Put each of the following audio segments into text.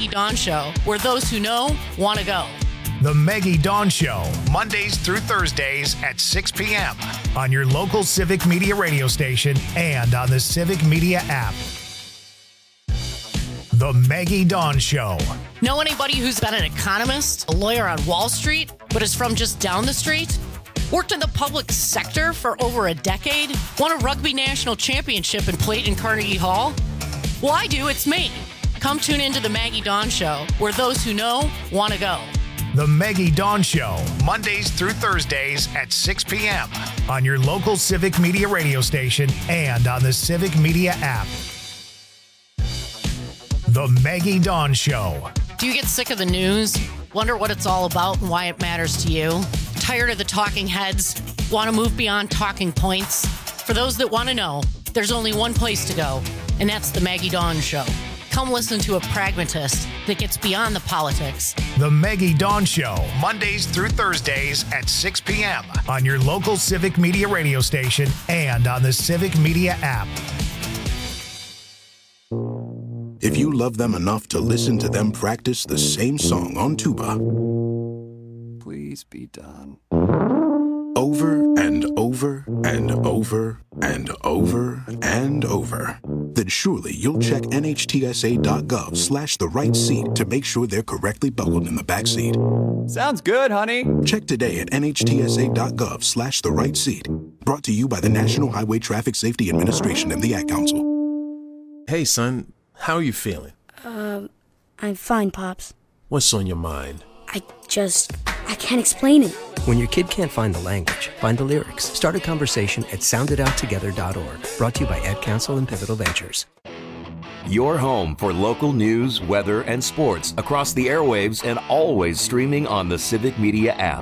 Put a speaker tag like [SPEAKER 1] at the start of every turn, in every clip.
[SPEAKER 1] Maggie Dawn Show, where those who know want to go.
[SPEAKER 2] The Maggie Dawn Show, Mondays through Thursdays at 6 p.m. on your local Civic Media radio station and on the Civic Media app. The Maggie Dawn Show.
[SPEAKER 1] Know anybody who's been an economist, a lawyer on Wall Street, but is from just down the street? Worked in the public sector for over a decade? Won a rugby national championship and played in Carnegie Hall? Well, I do. It's me. Come tune into the Maggie Dawn Show, where those who know want to go.
[SPEAKER 2] The Maggie Dawn Show, Mondays through Thursdays at 6 p.m. on your local Civic Media radio station and on the Civic Media app. The Maggie Dawn Show.
[SPEAKER 1] Do you get sick of the news? Wonder what it's all about and why it matters to you? Tired of the talking heads? Want to move beyond talking points? For those that want to know, there's only one place to go, and that's the Maggie Dawn Show. Come listen to a pragmatist that gets beyond the politics.
[SPEAKER 2] The Maggie Dawn Show, Mondays through Thursdays at 6 p.m. on your local Civic Media radio station and on the Civic Media app.
[SPEAKER 3] If you love them enough to listen to them practice the same song on tuba,
[SPEAKER 4] please be done.
[SPEAKER 3] Over and over and over and over and over, then surely you'll check NHTSA.gov/the right seat to make sure they're correctly buckled in the back seat.
[SPEAKER 4] Sounds good, honey.
[SPEAKER 3] Check today at NHTSA.gov/the right seat. Brought to you by the National Highway Traffic Safety Administration and the Ad Council.
[SPEAKER 5] Hey, son, how are you feeling?
[SPEAKER 6] I'm fine, Pops.
[SPEAKER 5] What's on your mind?
[SPEAKER 6] I can't explain it.
[SPEAKER 7] When your kid can't find the language, find the lyrics. Start a conversation at soundedouttogether.org. Brought to you by Ad Council and Pivotal Ventures.
[SPEAKER 8] Your home for local news, weather, and sports across the airwaves and always streaming on the Civic Media app.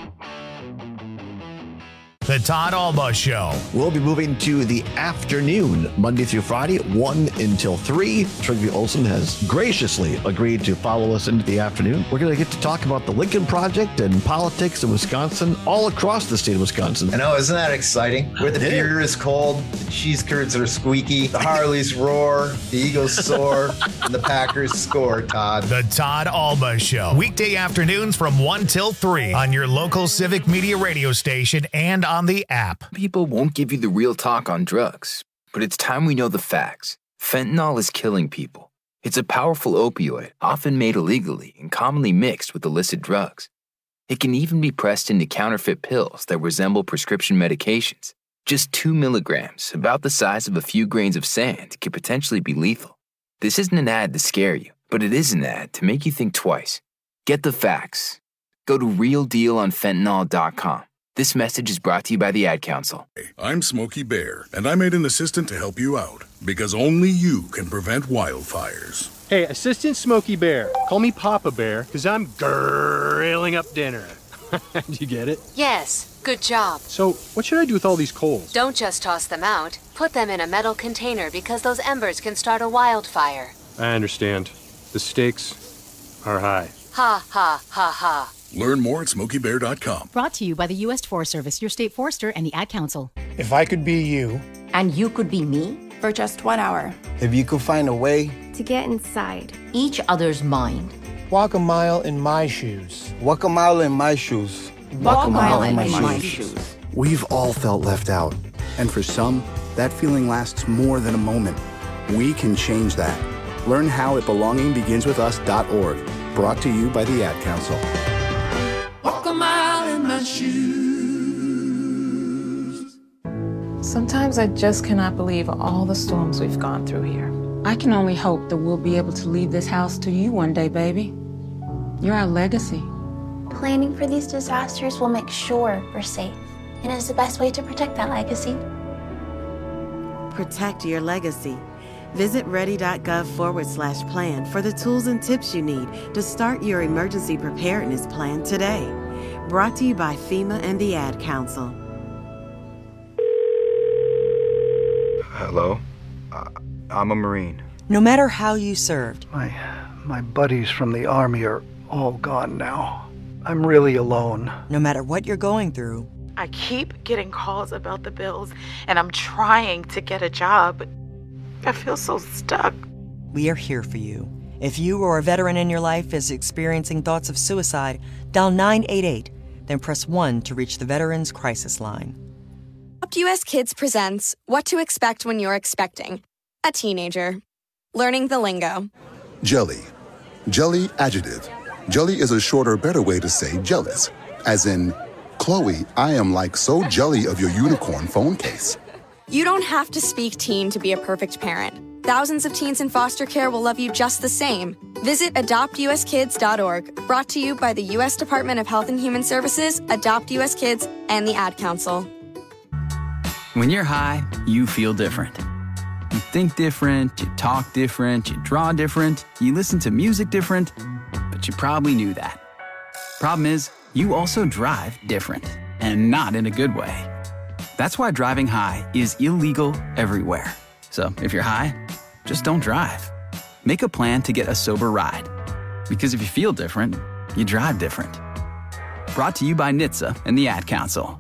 [SPEAKER 2] The Todd Alba Show.
[SPEAKER 9] We'll be moving to the afternoon, Monday through Friday, 1 until 3. Trygve Olsen has graciously agreed to follow us into the afternoon. We're going to get to talk about the Lincoln Project and politics in Wisconsin, all across the state of Wisconsin.
[SPEAKER 10] I know, isn't that exciting? Where the beer is cold, the cheese curds are squeaky, the Harleys roar, the Eagles soar, and the Packers score, Todd.
[SPEAKER 2] The Todd Alba Show. Weekday afternoons from 1 till 3 on your local Civic Media radio station and on the app.
[SPEAKER 11] People won't give you the real talk on drugs, but it's time we know the facts. Fentanyl is killing people. It's a powerful opioid, often made illegally and commonly mixed with illicit drugs. It can even be pressed into counterfeit pills that resemble prescription medications. Just 2 milligrams, about the size of a few grains of sand, could potentially be lethal. This isn't an ad to scare you, but it is an ad to make you think twice. Get the facts. Go to realdealonfentanyl.com. This message is brought to you by the Ad Council.
[SPEAKER 12] I'm Smokey Bear, and I made an assistant to help you out, because only you can prevent wildfires.
[SPEAKER 13] Hey, Assistant Smokey Bear. Call me Papa Bear, because I'm grilling up dinner. Did you get it?
[SPEAKER 14] Yes, good job.
[SPEAKER 13] So, what should I do with all these coals?
[SPEAKER 14] Don't just toss them out. Put them in a metal container because those embers can start a wildfire.
[SPEAKER 13] I understand. The stakes are high.
[SPEAKER 14] Ha, ha, ha, ha.
[SPEAKER 12] Learn more at SmokeyBear.com.
[SPEAKER 15] Brought to you by the U.S. Forest Service, your state forester, and the Ad Council.
[SPEAKER 16] If I could be you.
[SPEAKER 17] And you could be me.
[SPEAKER 18] For just 1 hour.
[SPEAKER 16] If you could find a way.
[SPEAKER 18] To get inside.
[SPEAKER 17] Each other's mind.
[SPEAKER 16] Walk a mile in my shoes.
[SPEAKER 19] Walk a mile in my shoes.
[SPEAKER 17] Walk a mile in my shoes.
[SPEAKER 20] We've all felt left out. And for some, that feeling lasts more than a moment. We can change that. Learn how at belongingbeginswithus.org. Brought to you by the Ad Council.
[SPEAKER 21] Walk a mile in my shoes.
[SPEAKER 22] Sometimes I just cannot believe all the storms we've gone through here.
[SPEAKER 23] I can only hope that we'll be able to leave this house to you one day, baby. You're our legacy.
[SPEAKER 18] Planning for these disasters will make sure we're safe, and is the best way to protect that legacy.
[SPEAKER 24] Protect your legacy. Visit ready.gov/plan for the tools and tips you need to start your emergency preparedness plan today. Brought to you by FEMA and the Ad Council.
[SPEAKER 25] Hello? I'm a Marine.
[SPEAKER 26] No matter how you served.
[SPEAKER 27] My buddies from the Army are all gone now. I'm really alone.
[SPEAKER 26] No matter what you're going through.
[SPEAKER 22] I keep getting calls about the bills, and I'm trying to get a job. I feel so stuck.
[SPEAKER 26] We are here for you. If you or a veteran in your life is experiencing thoughts of suicide, dial 988, then press 1 to reach the Veterans Crisis Line.
[SPEAKER 1] Adopt US Kids presents What to Expect When You're Expecting a Teenager. Learning the lingo.
[SPEAKER 3] Jelly. Jelly adjective. Jelly is a shorter, better way to say jealous. As in, Chloe, I am like so jelly of your unicorn phone case.
[SPEAKER 1] You don't have to speak teen to be a perfect parent. Thousands of teens in foster care will love you just the same. Visit adoptuskids.org, brought to you by the U.S. Department of Health and Human Services, Adopt U.S. Kids, and the Ad Council.
[SPEAKER 4] When you're high, you feel different. You think different, you talk different, you draw different, you listen to music different, but you probably knew that. Problem is, you also drive different, and not in a good way. That's why driving high is illegal everywhere. So if you're high, just don't drive. Make a plan to get a sober ride. Because if you feel different, you drive different. Brought to you by NHTSA and the Ad Council.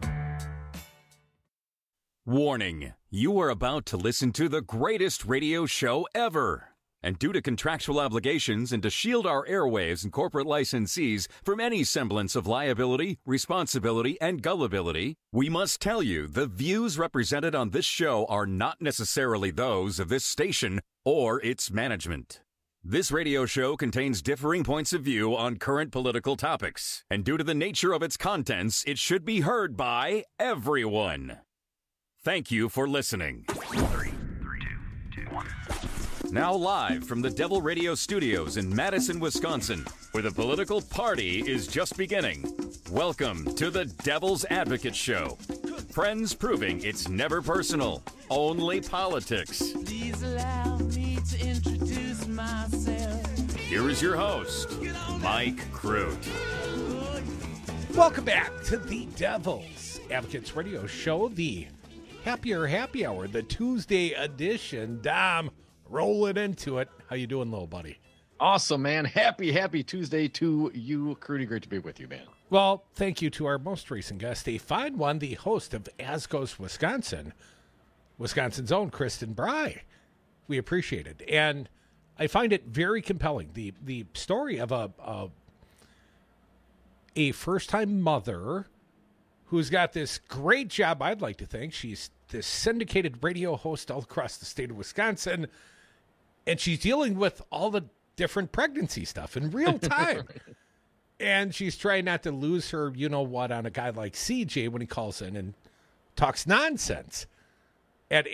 [SPEAKER 5] Warning, you are about to listen to the greatest radio show ever. And due to contractual obligations and to shield our airwaves and corporate licensees from any semblance of liability, responsibility, and gullibility, we must tell you the views represented on this show are not necessarily those of this station or its management. This radio show contains differing points of view on current political topics, and due to the nature of its contents, it should be heard by everyone. Thank you for listening.
[SPEAKER 2] 3, 2, 1.
[SPEAKER 5] Now live from the Devil Radio Studios in Madison, Wisconsin, where the political party is just beginning. Welcome to the Devil's Advocate Show. Friends proving it's never personal, only politics.
[SPEAKER 21] Please allow me to introduce myself.
[SPEAKER 5] Here is your host, Mike Crute.
[SPEAKER 6] Welcome back to the Devil's Advocates Radio Show, the Happier Happy Hour, the Tuesday edition. Dom, roll it into it. How you doing, little buddy?
[SPEAKER 7] Awesome, man. Happy Tuesday to you. Crudy, great to be with you, man.
[SPEAKER 6] Well, thank you to our most recent guest, a fine one, the host of As Goes Wisconsin, Wisconsin's own Kristen Bry. We appreciate it. And I find it very compelling. The story of a first-time mother who's got this great job, I'd like to think. She's this syndicated radio host all across the state of Wisconsin, and she's dealing with all the different pregnancy stuff in real time. And she's trying not to lose her you-know-what on a guy like CJ when he calls in and talks nonsense at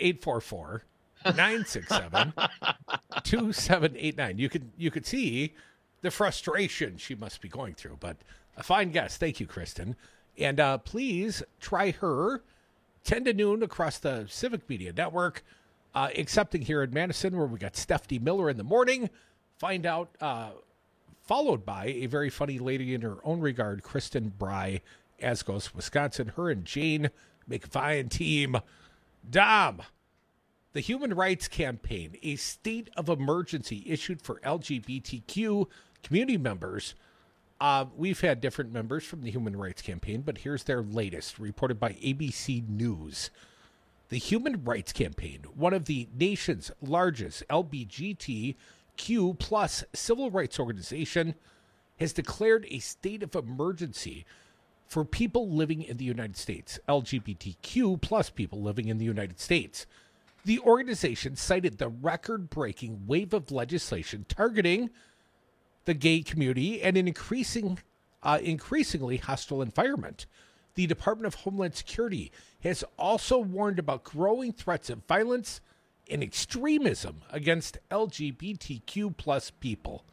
[SPEAKER 6] 844-967-2789. You could see the frustration she must be going through, but a fine guest. Thank you, Kristen. And please try her 10 to noon across the Civic Media Network, excepting here in Madison, where we got Stephanie Miller in the morning. Find out, followed by a very funny lady in her own regard, Kristen Bry, As Goes Wisconsin. Her and Jane make a fine team. Dom, the Human Rights Campaign, a state of emergency issued for LGBTQ community members. We've had different members from the Human Rights Campaign, but here's their latest, reported by ABC News. The Human Rights Campaign, one of the nation's largest LGBTQ plus civil rights organization, has declared a state of emergency for people living in the United States, LGBTQ plus people living in the United States. The organization cited the record-breaking wave of legislation targeting the gay community and an increasingly hostile environment. The Department of Homeland Security has also warned about growing threats of violence and extremism against LGBTQ plus people.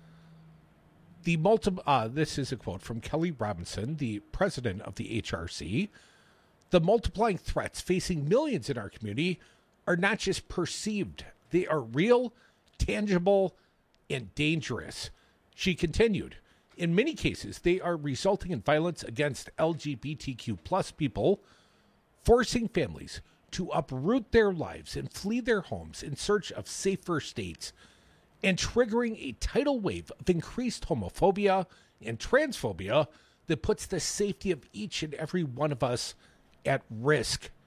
[SPEAKER 6] This is a quote from Kelly Robinson, the president of the HRC. The multiplying threats facing millions in our community are not just perceived. They are real, tangible, and dangerous. She continued, in many cases, they are resulting in violence against LGBTQ plus people, forcing families to uproot their lives and flee their homes in search of safer states, and triggering a tidal wave of increased homophobia and transphobia that puts the safety of each and every one of us at risk.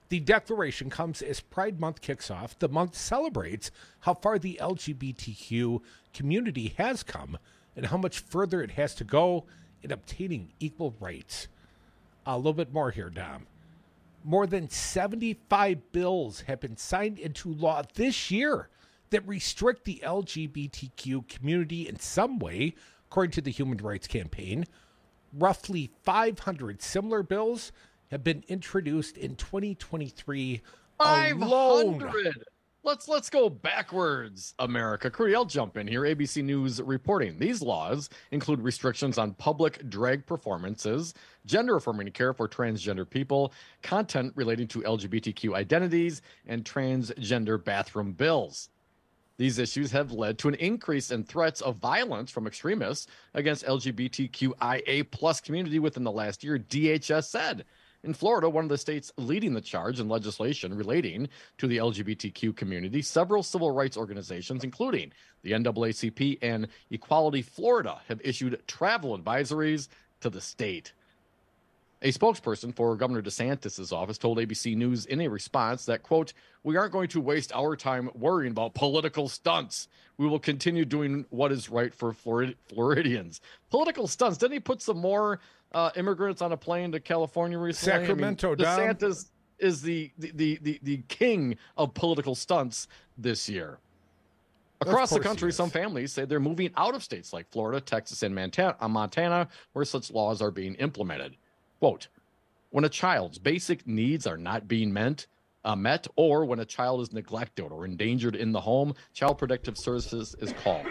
[SPEAKER 6] The declaration comes as Pride Month kicks off. The month celebrates how far the LGBTQ community has come and how much further it has to go in obtaining equal rights. A little bit more here, Dom. More than 75 bills have been signed into law this year that restrict the LGBTQ community in some way, according to the Human Rights Campaign. Roughly 500 similar bills have been introduced in 2023 alone.
[SPEAKER 7] 500. Let's go backwards, America. Crudy, I'll jump in here. ABC News reporting. These laws include restrictions on public drag performances, gender-affirming care for transgender people, content relating to LGBTQ identities, and transgender bathroom bills. These issues have led to an increase in threats of violence from extremists against LGBTQIA+ community within the last year, DHS said. In Florida, one of the states leading the charge in legislation relating to the LGBTQ community, several civil rights organizations, including the NAACP and Equality Florida, have issued travel advisories to the state. A spokesperson for Governor DeSantis' office told ABC News in a response that, quote, "We aren't going to waste our time worrying about political stunts. We will continue doing what is right for Floridians." Political stunts. Didn't he put some more immigrants on a plane to California recently?
[SPEAKER 6] Sacramento,
[SPEAKER 7] DeSantis is the king of political stunts this year. Across the country, some families say they're moving out of states like Florida, Texas, and Montana, where such laws are being implemented. Quote, "When a child's basic needs are not being met, or when a child is neglected or endangered in the home, Child Protective Services is called."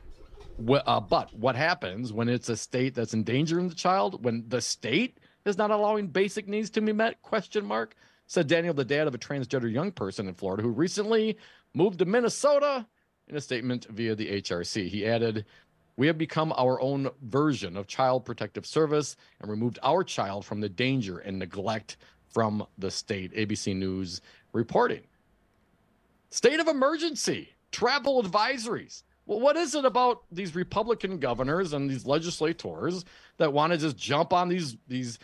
[SPEAKER 7] But what happens when it's a state that's endangering the child? When the state is not allowing basic needs to be met? Question mark. Said Daniel, the dad of a transgender young person in Florida who recently moved to Minnesota. In a statement via the HRC, he added, "We have become our own version of Child Protective Service and removed our child from the danger and neglect from the state." ABC News reporting. State of emergency, travel advisories. Well, what is it about these Republican governors and these legislators that want to just jump on these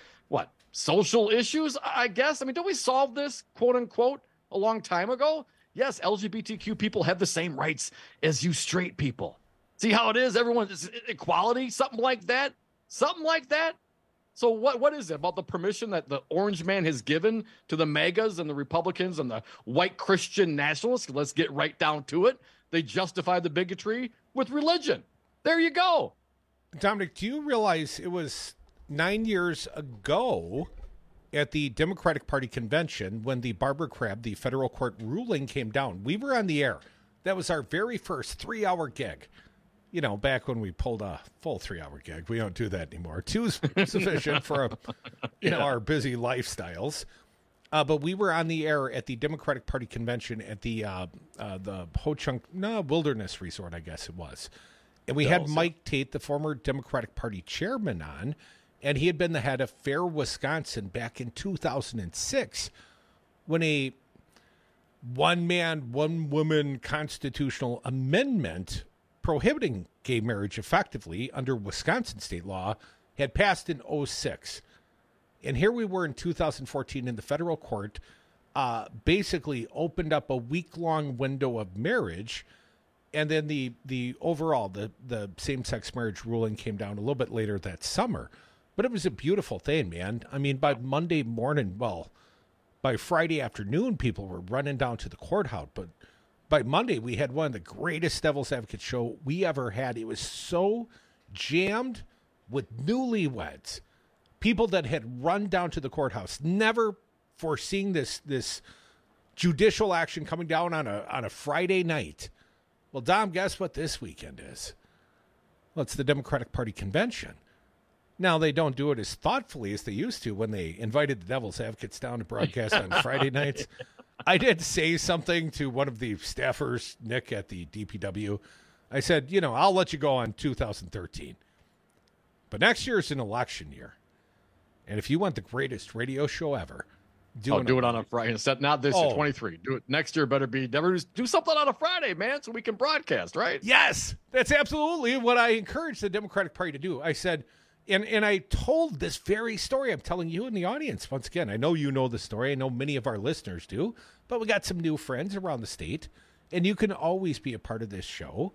[SPEAKER 7] social issues, I guess? I mean, don't we solve this, quote unquote, a long time ago? Yes, LGBTQ people have the same rights as you straight people. See how it is? Everyone is equality, something like that. Something like that. So what is it about the permission that the orange man has given to the MAGAs and the Republicans and the white Christian nationalists? Let's get right down to it. They justify the bigotry with religion. There you go.
[SPEAKER 6] Dominic, do you realize it was 9 years ago at the Democratic Party convention when the Barbara Crabb, the federal court ruling came down? We were on the air. That was our very first 3-hour gig. You know, back when we pulled a full 3-hour gig. We don't do that anymore. 2 is sufficient for our busy lifestyles. But we were on the air at the Democratic Party convention at the Ho-Chunk Wilderness Resort, I guess it was. And we had Mike Tate, the former Democratic Party chairman, on, and he had been the head of Fair Wisconsin back in 2006 when a one-man, one-woman constitutional amendment prohibiting gay marriage effectively under Wisconsin state law had passed in 2006. And here we were in 2014 in the federal court, basically opened up a week-long window of marriage, and then the same-sex marriage ruling came down a little bit later that summer. But it was a beautiful thing, man. I mean, by Monday morning, by Friday afternoon, people were running down to the courthouse, but by Monday, we had one of the greatest Devil's Advocate show we ever had. It was so jammed with newlyweds, people that had run down to the courthouse, never foreseeing this judicial action coming down on a Friday night. Well, Dom, guess what this weekend is? Well, it's the Democratic Party convention. Now, they don't do it as thoughtfully as they used to when they invited the Devil's Advocates down to broadcast on Friday nights. I did say something to one of the staffers, Nick, at the DPW. I said, I'll let you go on 2013. But next year is an election year. And if you want the greatest radio show ever, do it on a Friday.
[SPEAKER 7] Not this year, 23. Do it next year. Do something on a Friday, man, so we can broadcast, right?
[SPEAKER 6] Yes, that's absolutely what I encouraged the Democratic Party to do. I said, And I told this very story I'm telling you in the audience. Once again, I know you know the story. I know many of our listeners do. But we got some new friends around the state. And you can always be a part of this show.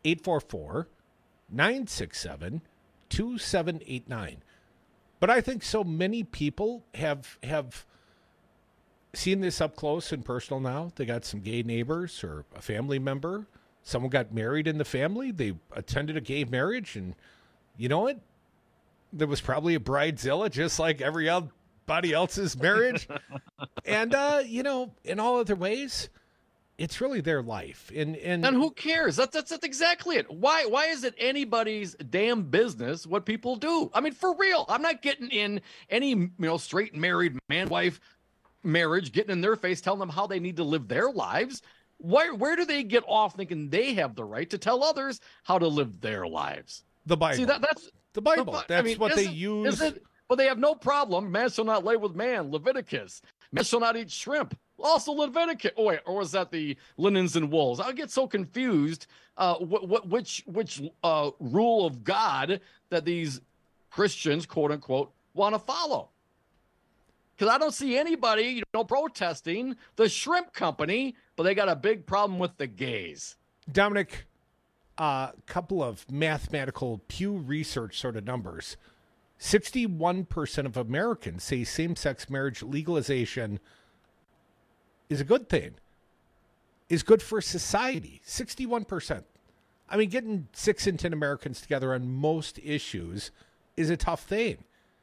[SPEAKER 6] 844-967-2789. But I think so many people have seen this up close and personal now. They got some gay neighbors or a family member. Someone got married in the family. They attended a gay marriage. And you know what? There was probably a bridezilla just like everybody else's marriage. And, you know, in all other ways, it's really their life. And
[SPEAKER 7] who cares? That's exactly it. Why is it anybody's damn business what people do? I mean, for real, I'm not getting in any, straight married man-wife marriage, getting in their face, telling them how they need to live their lives. Where do they get off thinking they have the right to tell others how to live their lives?
[SPEAKER 6] The Bible.
[SPEAKER 7] See, that's
[SPEAKER 6] the Bible. That's what they use.
[SPEAKER 7] But they have no problem. Man shall not lay with man, Leviticus. Man shall not eat shrimp, also Leviticus. Oh, wait, or was that the linens and wools? I get so confused. Which rule of God that these Christians, quote unquote, want to follow? Because I don't see anybody, protesting the shrimp company, but they got a big problem with the gays.
[SPEAKER 6] Dominic, a couple of mathematical Pew Research sort of numbers. 61% of Americans say same-sex marriage legalization is a good thing, is good for society. 61%. I mean, getting 6 in 10 Americans together on most issues is a tough thing.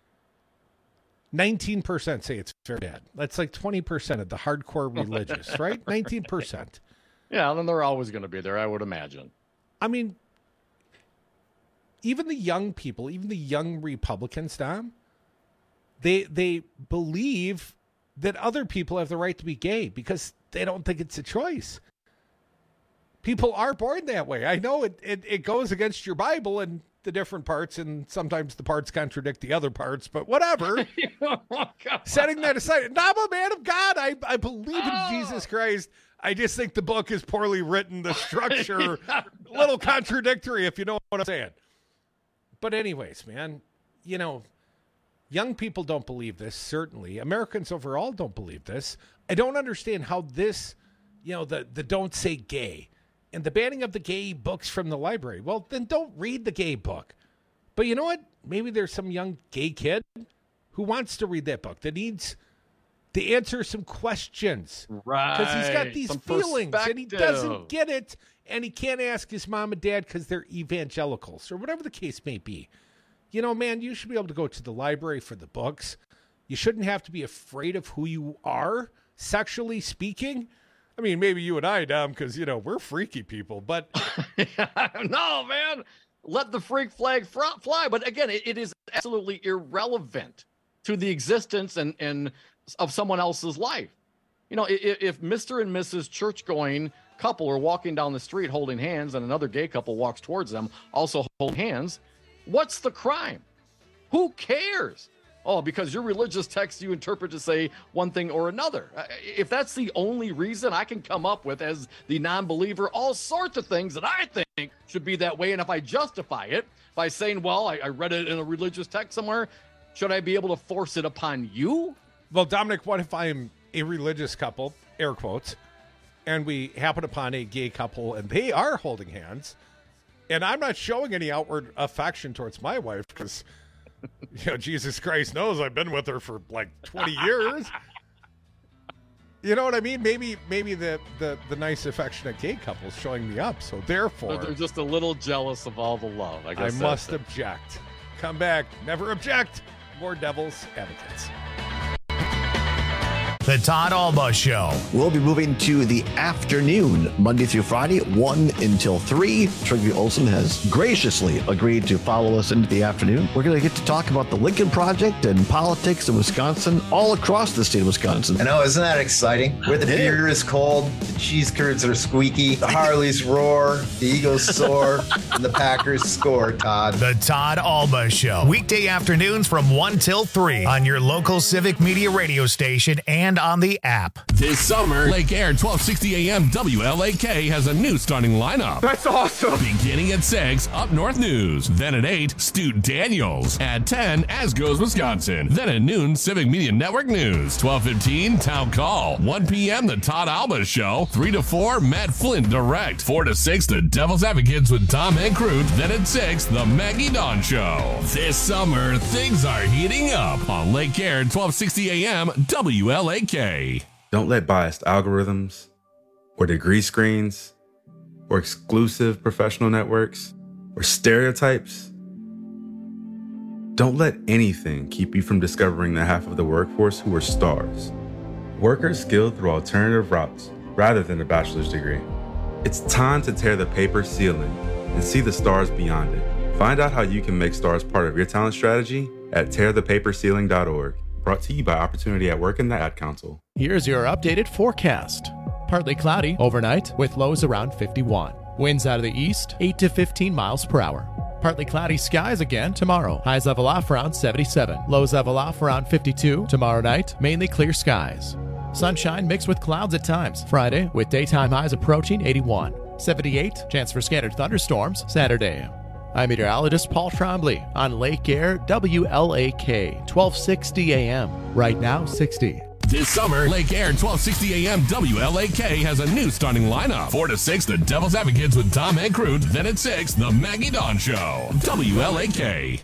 [SPEAKER 6] 19% say it's very bad. That's like 20% of the hardcore religious, right? 19%.
[SPEAKER 7] Yeah, then they're always going to be there, I would imagine.
[SPEAKER 6] I mean, even the young people, even the young Republicans, Dom, they believe that other people have the right to be gay because they don't think it's a choice. People are born that way. I know it goes against your Bible and the different parts, and sometimes the parts contradict the other parts, but whatever. Setting that aside, and I'm a man of God. I believe in Jesus Christ. I just think the book is poorly written. The structure, a little contradictory, if you know what I'm saying. But anyways, man, young people don't believe this, certainly. Americans overall don't believe this. I don't understand how this, the don't say gay and the banning of the gay books from the library. Well, then don't read the gay book. But you know what? Maybe there's some young gay kid who wants to read that book, that needs to answer some questions.
[SPEAKER 7] Right.
[SPEAKER 6] Because he's got these feelings and he doesn't get it. And he can't ask his mom and dad because they're evangelicals or whatever the case may be. Man, you should be able to go to the library for the books. You shouldn't have to be afraid of who you are, sexually speaking. I mean, maybe you and I, Dom, because, we're freaky people, but...
[SPEAKER 7] No, man. Let the freak flag fly. But again, it is absolutely irrelevant to the existence and of someone else's life. If Mr. and Mrs. church-going couple are walking down the street holding hands and another gay couple walks towards them also holding hands, what's the crime? Who cares? Oh, because your religious text you interpret to say one thing or another. If that's the only reason, I can come up with, as the non-believer, all sorts of things that I think should be that way. And if I justify it by saying, well, I read it in a religious text somewhere, should I be able to force it upon you?
[SPEAKER 6] Well, Dominic, what if I'm a religious couple, air quotes, and we happen upon a gay couple and they are holding hands, and I'm not showing any outward affection towards my wife because... Jesus Christ knows I've been with her for like 20 years. You know what I mean? Maybe the nice, affectionate gay couple's showing me up. So therefore,
[SPEAKER 7] they're just a little jealous of all the love. I guess
[SPEAKER 6] I must object. Come back. Never object. More Devil's Advocates.
[SPEAKER 2] The Todd Alba Show.
[SPEAKER 8] We'll be moving to the afternoon, Monday through Friday, 1 until 3. Trygve Olsen has graciously agreed to follow us into the afternoon. We're going to get to talk about the Lincoln Project and politics in Wisconsin, all across the state of Wisconsin.
[SPEAKER 9] I know, isn't that exciting? Where the beer is cold, the cheese curds are squeaky, the Harleys roar, the Eagles soar, and the Packers score, Todd.
[SPEAKER 2] The Todd Alba Show. Weekday afternoons from 1 till 3 on your local Civic Media radio station and and on the app.
[SPEAKER 10] This summer, Lake Air 1260 AM WLAK has a new starting lineup.
[SPEAKER 11] That's awesome.
[SPEAKER 10] Beginning at 6, Up North News. Then at 8, Stu Daniels. At 10, As Goes Wisconsin. Then at noon, Civic Media Network News. 12:15, Town Call. 1 p.m., The Todd Alba Show. 3 to 4, Matt Flynn Direct. 4 to 6, The Devil's Advocates with Tom and Crute. Then at 6, The Maggie Dawn Show. This summer, things are heating up on Lake Air 1260 AM WLAK.
[SPEAKER 12] Don't let biased algorithms or degree screens or exclusive professional networks or stereotypes. Don't let anything keep you from discovering the half of the workforce who are stars. Workers skilled through alternative routes rather than a bachelor's degree. It's time to tear the paper ceiling and see the stars beyond it. Find out how you can make stars part of your talent strategy at tearthepaperceiling.org. Brought to you by Opportunity at Work and the Ad Council.
[SPEAKER 13] Here's your updated forecast. Partly cloudy overnight with lows around 51. Winds out of the east, 8 to 15 miles per hour. Partly cloudy skies again tomorrow. Highs level off around 77. Lows level off around 52. Tomorrow night, mainly clear skies. Sunshine mixed with clouds at times. Friday, with daytime highs approaching 81. 78, chance for scattered thunderstorms Saturday. I'm meteorologist Paul Trombley on Lake Air WLAK 1260 AM. Right now, 60.
[SPEAKER 10] This summer, Lake Air 1260 AM WLAK has a new starting lineup. 4 to 6, The Devil's Advocates with Tom and Crute. Then at 6, The Maggie Dawn Show. WLAK.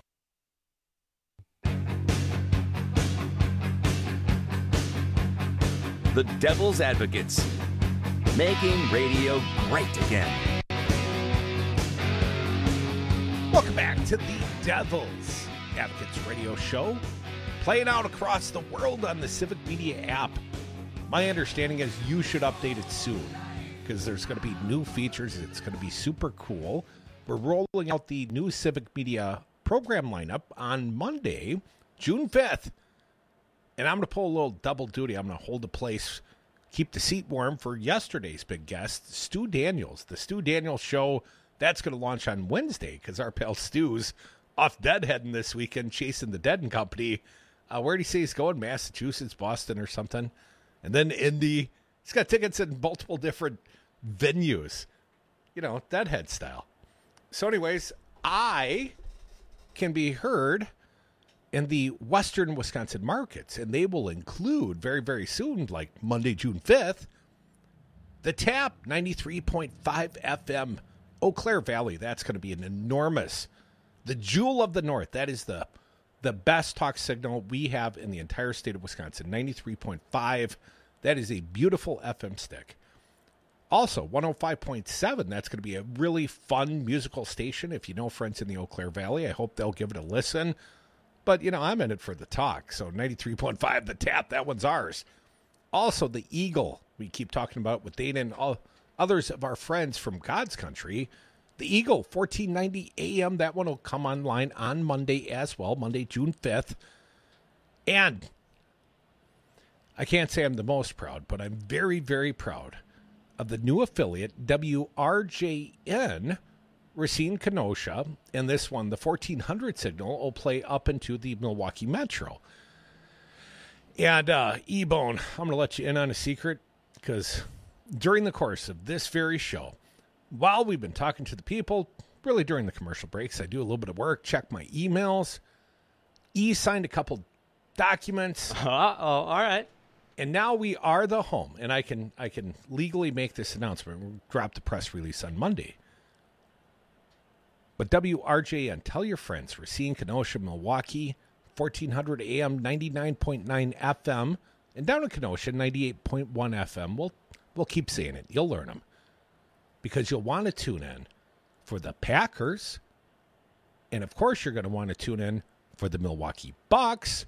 [SPEAKER 14] The Devil's Advocates, making radio great again.
[SPEAKER 6] Welcome back to the Devil's Advocates radio show, playing out across the world on the Civic Media app. My understanding is you should update it soon because there's going to be new features. It's going to be super cool. We're rolling out the new Civic Media program lineup on Monday, June 5th. And I'm going to pull a little double duty. I'm going to hold the place, keep the seat warm for yesterday's big guest, Stu Daniels. The Stu Daniels Show, that's going to launch on Wednesday because our pal Stu's off deadheading this weekend, chasing the Dead and Company. Where did he say he's going? Massachusetts, Boston, or something? And then Indy. He's got tickets in multiple different venues. You know, Deadhead style. So anyways, I can be heard in the western Wisconsin markets, and they will include very, very soon, like Monday, June 5th, the Tap 93.5 FM, Eau Claire Valley. That's going to be an enormous, the jewel of the north. That is the best talk signal we have in the entire state of Wisconsin, 93.5. That is a beautiful FM stick. Also, 105.7, that's going to be a really fun musical station. If you know friends in the Eau Claire Valley, I hope they'll give it a listen. But, you know, I'm in it for the talk. So 93.5, the Tap, that one's ours. Also, the Eagle, we keep talking about with Dana and all others of our friends from God's Country. The Eagle, 1490 AM, that one will come online on Monday as well, Monday, June 5th. And I can't say I'm the most proud, but I'm very, very proud of the new affiliate, WRJN, Racine, Kenosha, and this one, the 1400 signal, will play up into the Milwaukee Metro. And E-Bone, I'm going to let you in on a secret, because during the course of this very show, while we've been talking to the people, really during the commercial breaks, I do a little bit of work, check my emails. E signed a couple documents.
[SPEAKER 15] All right.
[SPEAKER 6] And now we are the home, and I can legally make this announcement. We'll drop the press release on Monday. But WRJN, tell your friends, Racine, Kenosha, Milwaukee, 1400 AM, 99.9 FM, and down in Kenosha, 98.1 FM. We'll keep saying it. You'll learn them. Because you'll want to tune in for the Packers, and of course you're going to want to tune in for the Milwaukee Bucks.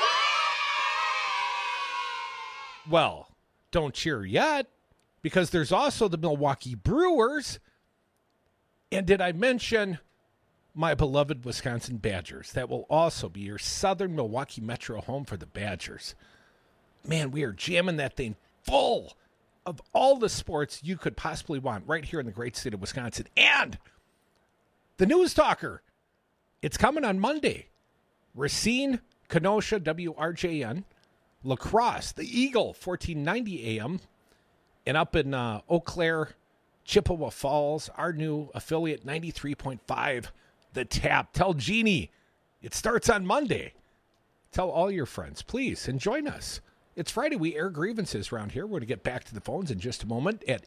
[SPEAKER 6] Well, don't cheer yet, because there's also the Milwaukee Brewers. And did I mention my beloved Wisconsin Badgers? That will also be your southern Milwaukee Metro home for the Badgers. Man, we are jamming that thing full of all the sports you could possibly want right here in the great state of Wisconsin. And the News Talker, it's coming on Monday. Racine, Kenosha, WRJN. La Crosse, the Eagle, 1490 AM. And up in Eau Claire, Chippewa Falls, our new affiliate, 93.5, The Tap. Tell Jeannie it starts on Monday. Tell all your friends, please, and join us. It's Friday. We air grievances around here. We're going to get back to the phones in just a moment at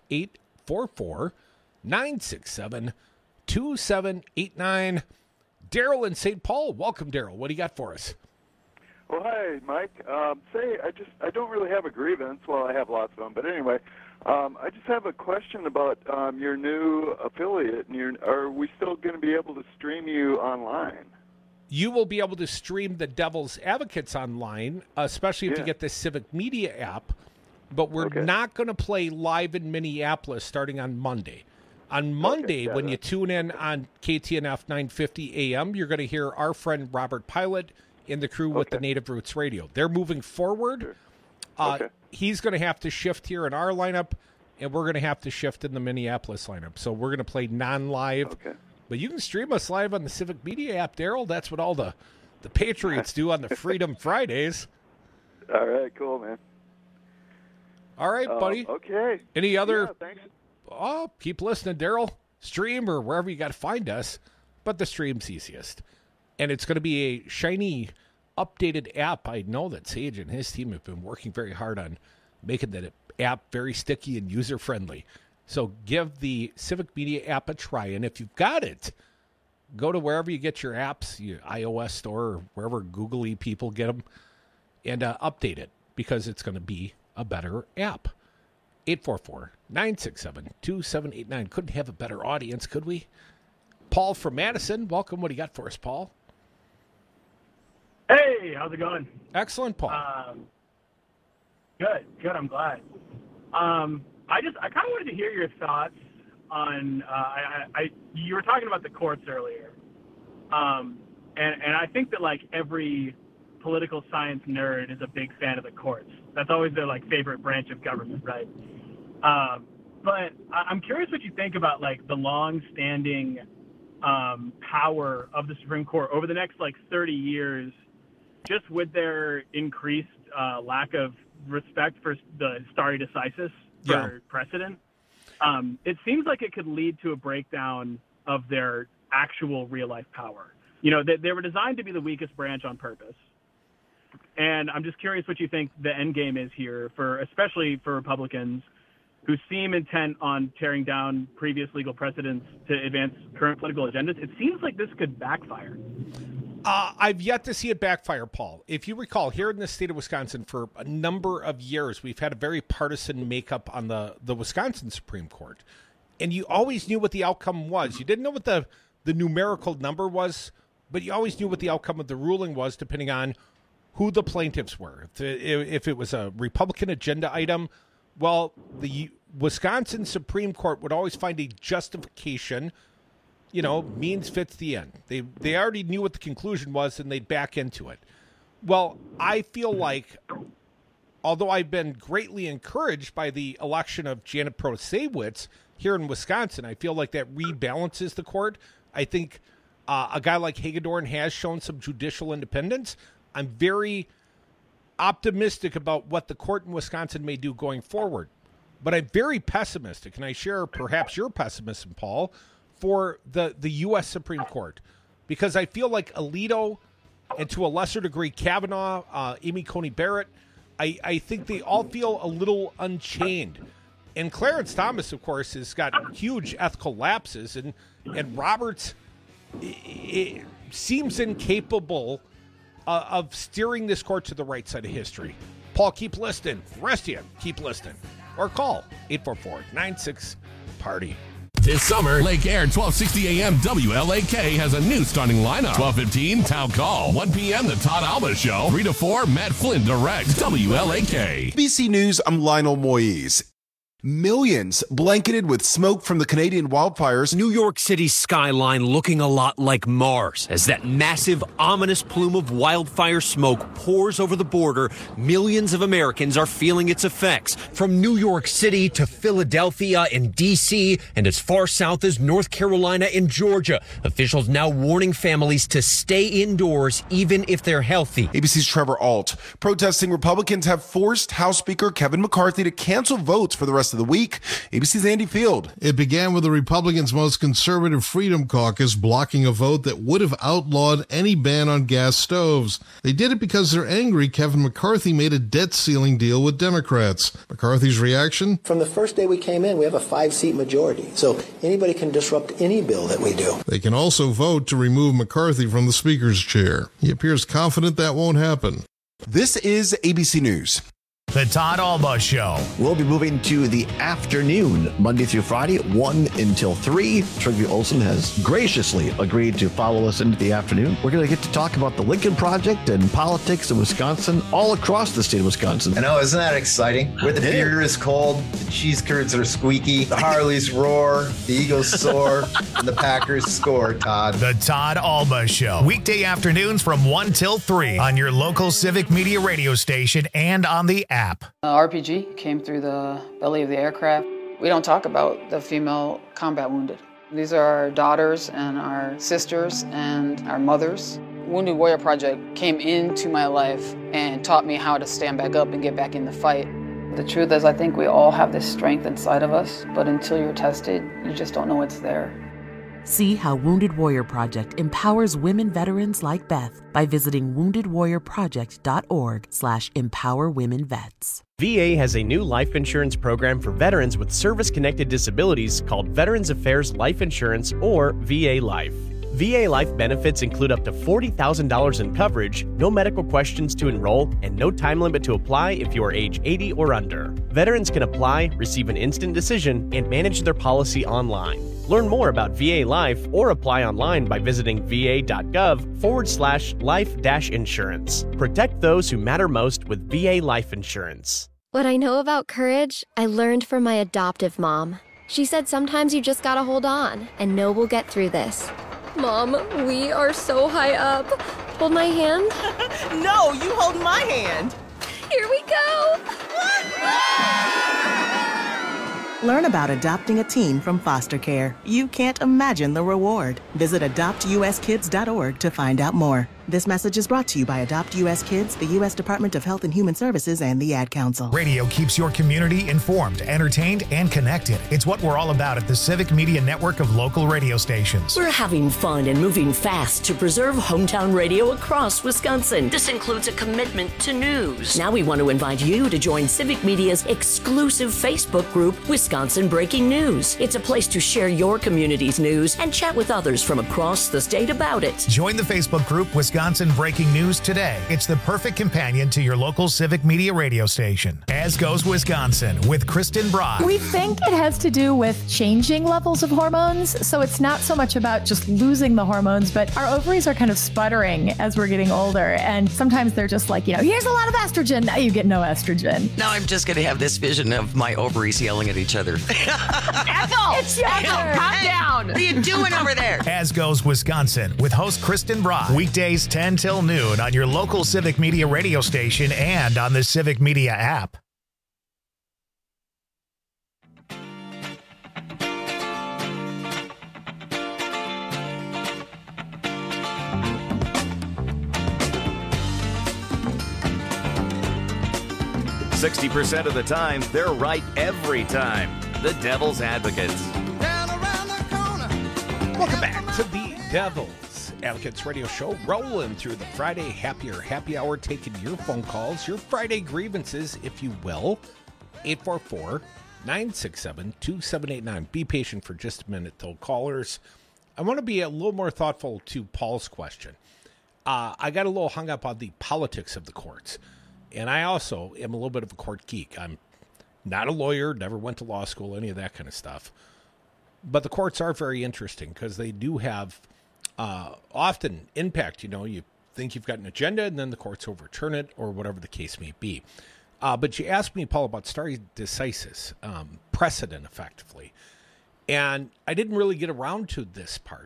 [SPEAKER 6] 844-967-2789. Daryl in St. Paul. Welcome, Daryl. What do you got for us?
[SPEAKER 11] Well, hi, Mike. I don't really have a grievance. Well, I have lots of them. But anyway, I just have a question about your new affiliate. Are we still going to be able to stream you online?
[SPEAKER 6] You will be able to stream the Devil's Advocates online, especially if you get the Civic Media app. But we're not going to play live in Minneapolis starting on Monday. On Monday, when you tune in on KTNF 950 AM, you're going to hear our friend Robert Pilot in the crew with the Native Roots Radio. They're moving forward. He's going to have to shift here in our lineup, and we're going to have to shift in the Minneapolis lineup. So we're going to play non-live. But you can stream us live on the Civic Media app, Daryl. That's what all the Patriots do on the Freedom Fridays.
[SPEAKER 11] All right, cool, man.
[SPEAKER 6] All right, buddy.
[SPEAKER 11] Okay.
[SPEAKER 6] Any other?
[SPEAKER 11] Yeah, thanks.
[SPEAKER 6] Oh, keep listening, Daryl. Stream or wherever you got to find us. But the stream's easiest. And it's going to be a shiny, updated app. I know that Sage and his team have been working very hard on making that app very sticky and user-friendly. So give the Civic Media app a try. And if you've got it, go to wherever you get your apps, your iOS store or wherever googly people get them, and update it because it's going to be a better app. 844-967-2789. Couldn't have a better audience, could we? Paul from Madison, welcome. What do you got for us, Paul?
[SPEAKER 15] Hey, how's it going?
[SPEAKER 6] Excellent, Paul.
[SPEAKER 15] Good. I'm glad. I kind of wanted to hear your thoughts on. You were talking about the courts earlier, and I think that like every political science nerd is a big fan of the courts. That's always their like favorite branch of government, right? But I'm curious what you think about like the long-standing power of the Supreme Court over the next like 30 years, just with their increased lack of respect for the stare decisis for precedent. It seems like it could lead to a breakdown of their actual real-life power. You know, they were designed to be the weakest branch on purpose. And I'm just curious what you think the end game is here, especially for Republicans who seem intent on tearing down previous legal precedents to advance current political agendas. It seems like this could backfire.
[SPEAKER 6] I've yet to see it backfire, Paul. If you recall, here in the state of Wisconsin, for a number of years, we've had a very partisan makeup on the Wisconsin Supreme Court. And you always knew what the outcome was. You didn't know what the numerical number was, but you always knew what the outcome of the ruling was, depending on who the plaintiffs were. If it was a Republican agenda item, well, the Wisconsin Supreme Court would always find a justification. You know, means fits the end. They already knew what the conclusion was, and they'd back into it. Well, I feel like, although I've been greatly encouraged by the election of Janet Protasiewicz here in Wisconsin, I feel like that rebalances the court. I think a guy like Hagedorn has shown some judicial independence. I'm very optimistic about what the court in Wisconsin may do going forward. But I'm very pessimistic, and I share perhaps your pessimism, Paul, for the U.S. Supreme Court. Because I feel like Alito, and to a lesser degree Kavanaugh, Amy Coney Barrett, I think they all feel a little unchained. And Clarence Thomas, of course, has got huge ethical lapses, and Roberts seems incapable of steering this court to the right side of history. Paul, keep listening. The rest of you, keep listening. Or call 844-96-PARTY.
[SPEAKER 10] This summer, Lake Air 1260 AM WLAK has a new starting lineup. 12:15 Town Call. 1 p.m. The Todd Alba Show. 3 to 4 Matt Flynn Direct. WLAK.
[SPEAKER 16] BC News, I'm Lionel Moise. Millions blanketed with smoke from the Canadian wildfires.
[SPEAKER 17] New York City's skyline looking a lot like Mars. As that massive, ominous plume of wildfire smoke pours over the border, millions of Americans are feeling its effects. From New York City to Philadelphia and D.C. and as far south as North Carolina and Georgia. Officials now warning families to stay indoors even if they're healthy.
[SPEAKER 16] ABC's Trevor Ault. Protesting Republicans have forced House Speaker Kevin McCarthy to cancel votes for the rest of the week. ABC's Andy Field.
[SPEAKER 18] It began with the Republicans' most conservative Freedom Caucus blocking a vote that would have outlawed any ban on gas stoves. They did it because they're angry Kevin McCarthy made a debt ceiling deal with Democrats. McCarthy's reaction?
[SPEAKER 19] From the first day we came in, we have a 5-seat majority, so anybody can disrupt any bill that we do.
[SPEAKER 18] They can also vote to remove McCarthy from the Speaker's chair. He appears confident that won't happen.
[SPEAKER 16] This is ABC News.
[SPEAKER 2] The Todd Alba Show.
[SPEAKER 8] We'll be moving to the afternoon, Monday through Friday, 1 until 3. Trygve Olsen has graciously agreed to follow us into the afternoon. We're going to get to talk about the Lincoln Project and politics in Wisconsin, all across the state of Wisconsin.
[SPEAKER 9] I know, isn't that exciting? Where the beer is cold, the cheese curds are squeaky, the Harleys roar, the Eagles soar, and the Packers score, Todd.
[SPEAKER 2] The Todd Alba Show. Weekday afternoons from 1 till 3 on your local Civic Media radio station and on the app.
[SPEAKER 20] RPG came through the belly of the aircraft. We don't talk about the female combat wounded. These are our daughters and our sisters and our mothers. Wounded Warrior Project came into my life and taught me how to stand back up and get back in the fight. The truth is, I think we all have this strength inside of us, but until you're tested, you just don't know it's there.
[SPEAKER 23] See how Wounded Warrior Project empowers women veterans like Beth by visiting woundedwarriorproject.org/empowerwomenvets.
[SPEAKER 24] VA has a new life insurance program for veterans with service-connected disabilities called Veterans Affairs Life Insurance, or VA Life. VA Life benefits include up to $40,000 in coverage, no medical questions to enroll, and no time limit to apply if you are age 80 or under. Veterans can apply, receive an instant decision, and manage their policy online. Learn more about VA Life or apply online by visiting va.gov/life-insurance. Protect those who matter most with VA Life Insurance.
[SPEAKER 28] What I know about courage, I learned from my adoptive mom. She said sometimes you just gotta hold on and know we'll get through this. Mom, we are so high up. Hold my hand.
[SPEAKER 29] No, you hold my hand.
[SPEAKER 28] Here we go.
[SPEAKER 29] Learn about adopting a teen from foster care. You can't imagine the reward. Visit adoptuskids.org to find out more. This message is brought to you by Adopt U.S. Kids, the U.S. Department of Health and Human Services, and the Ad Council.
[SPEAKER 2] Radio keeps your community informed, entertained, and connected. It's what we're all about at the Civic Media Network of local radio stations.
[SPEAKER 30] We're having fun and moving fast to preserve hometown radio across Wisconsin. This includes a commitment to news. Now we want to invite you to join Civic Media's exclusive Facebook group, Wisconsin Breaking News. It's a place to share your community's news and chat with others from across the state about it.
[SPEAKER 2] Join the Facebook group, Wisconsin Breaking News today. It's the perfect companion to your local Civic Media radio station. As Goes Wisconsin with Kristen Brock.
[SPEAKER 31] We think it has to do with changing levels of hormones. So it's not so much about just losing the hormones, but our ovaries are kind of sputtering as we're getting older. And sometimes they're just like, here's a lot of estrogen. Now you get no estrogen.
[SPEAKER 32] Now I'm just going to have this vision of my ovaries yelling at each other.
[SPEAKER 31] Ethel! It's Ethel!
[SPEAKER 32] Calm down! What are you doing over there?
[SPEAKER 2] As Goes Wisconsin with host Kristen Brock. Weekdays 10 till noon on your local Civic Media radio station and on the Civic Media app.
[SPEAKER 14] "60% of the time, they're right every time. The Devil's Advocates."
[SPEAKER 6] Welcome back to the Devil's Advocates Radio Show, rolling through the Friday happy hour, taking your phone calls, your Friday grievances, if you will. 844-967-2789. Be patient for just a minute, though, callers. I want to be a little more thoughtful to Paul's question. I got a little hung up on the politics of the courts, and I also am a little bit of a court geek. I'm not a lawyer, never went to law school, any of that kind of stuff. But the courts are very interesting because they do have often impact. You think you've got an agenda and then the courts overturn it or whatever the case may be. But you asked me, Paul, about stare decisis, precedent effectively. And I didn't really get around to this part.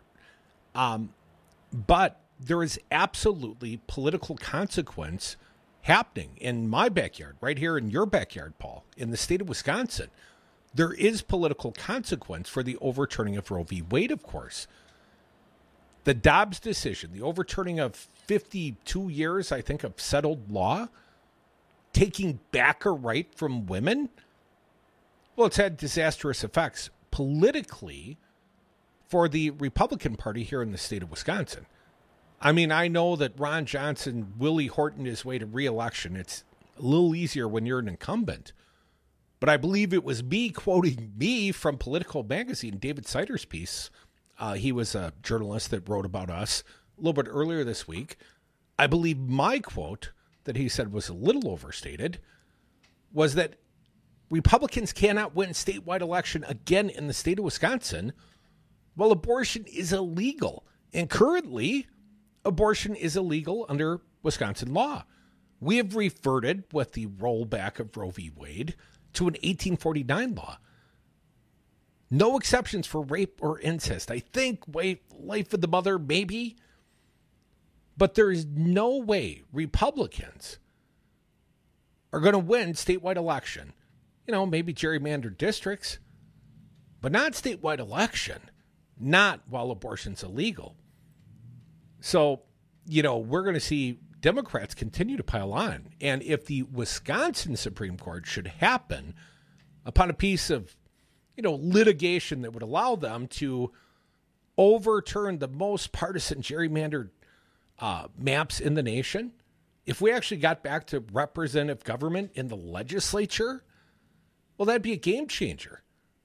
[SPEAKER 6] But there is absolutely political consequence happening in my backyard, right here in your backyard, Paul, in the state of Wisconsin. There is political consequence for the overturning of Roe v. Wade, of course. The Dobbs decision, the overturning of 52 years, I think, of settled law, taking back a right from women, well, it's had disastrous effects politically for the Republican Party here in the state of Wisconsin. I mean, I know that Ron Johnson, Willie Horton his way to re-election. It's a little easier when you're an incumbent. But I believe it was me quoting me from Political Magazine, David Sider's piece. He was a journalist that wrote about us a little bit earlier this week. I believe my quote that he said was a little overstated was that Republicans cannot win statewide election again in the state of Wisconsin while abortion is illegal. And currently, abortion is illegal under Wisconsin law. We have reverted with the rollback of Roe v. Wade to an 1849 law. No exceptions for rape or incest. I think life of the mother, maybe. But there is no way Republicans are going to win statewide election. You know, maybe gerrymandered districts, but not statewide election. Not while abortion's illegal. So, you know, we're going to see Democrats continue to pile on. And if the Wisconsin Supreme Court should happen upon a piece of, you know, litigation that would allow them to overturn the most partisan gerrymandered maps in the nation, if we actually got back to representative government in the legislature, well, that'd be a game changer.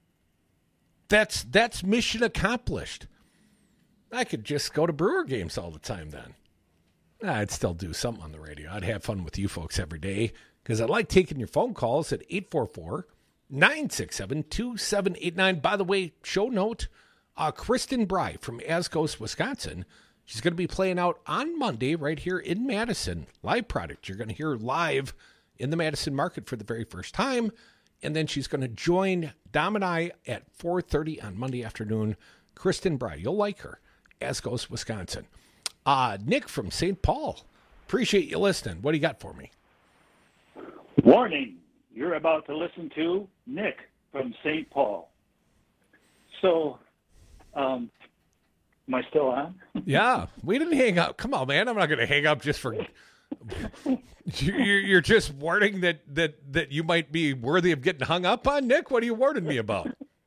[SPEAKER 6] That's mission accomplished. I could just go to Brewer games all the time then. I'd still do something on the radio. I'd have fun with you folks every day because I like taking your phone calls at 844-967-2789. By the way, show note, Kristen Bry from Asgos, Wisconsin. She's going to be playing out on Monday right here in Madison. Live product. You're going to hear live in the Madison market for the very first time. And then she's going to join Dom and I at 4:30 on Monday afternoon. Kristen Bry, you'll like her. Asgos, Wisconsin. Nick from St. Paul. Appreciate you listening. What do you got for me?
[SPEAKER 1] Warning, you're about to listen to Nick from St. Paul. So, am I still on?
[SPEAKER 6] Yeah, we didn't hang up. Come on, man. I'm not going to hang up just for... You're just warning that you might be worthy of getting hung up on, Nick? What are you warning me about?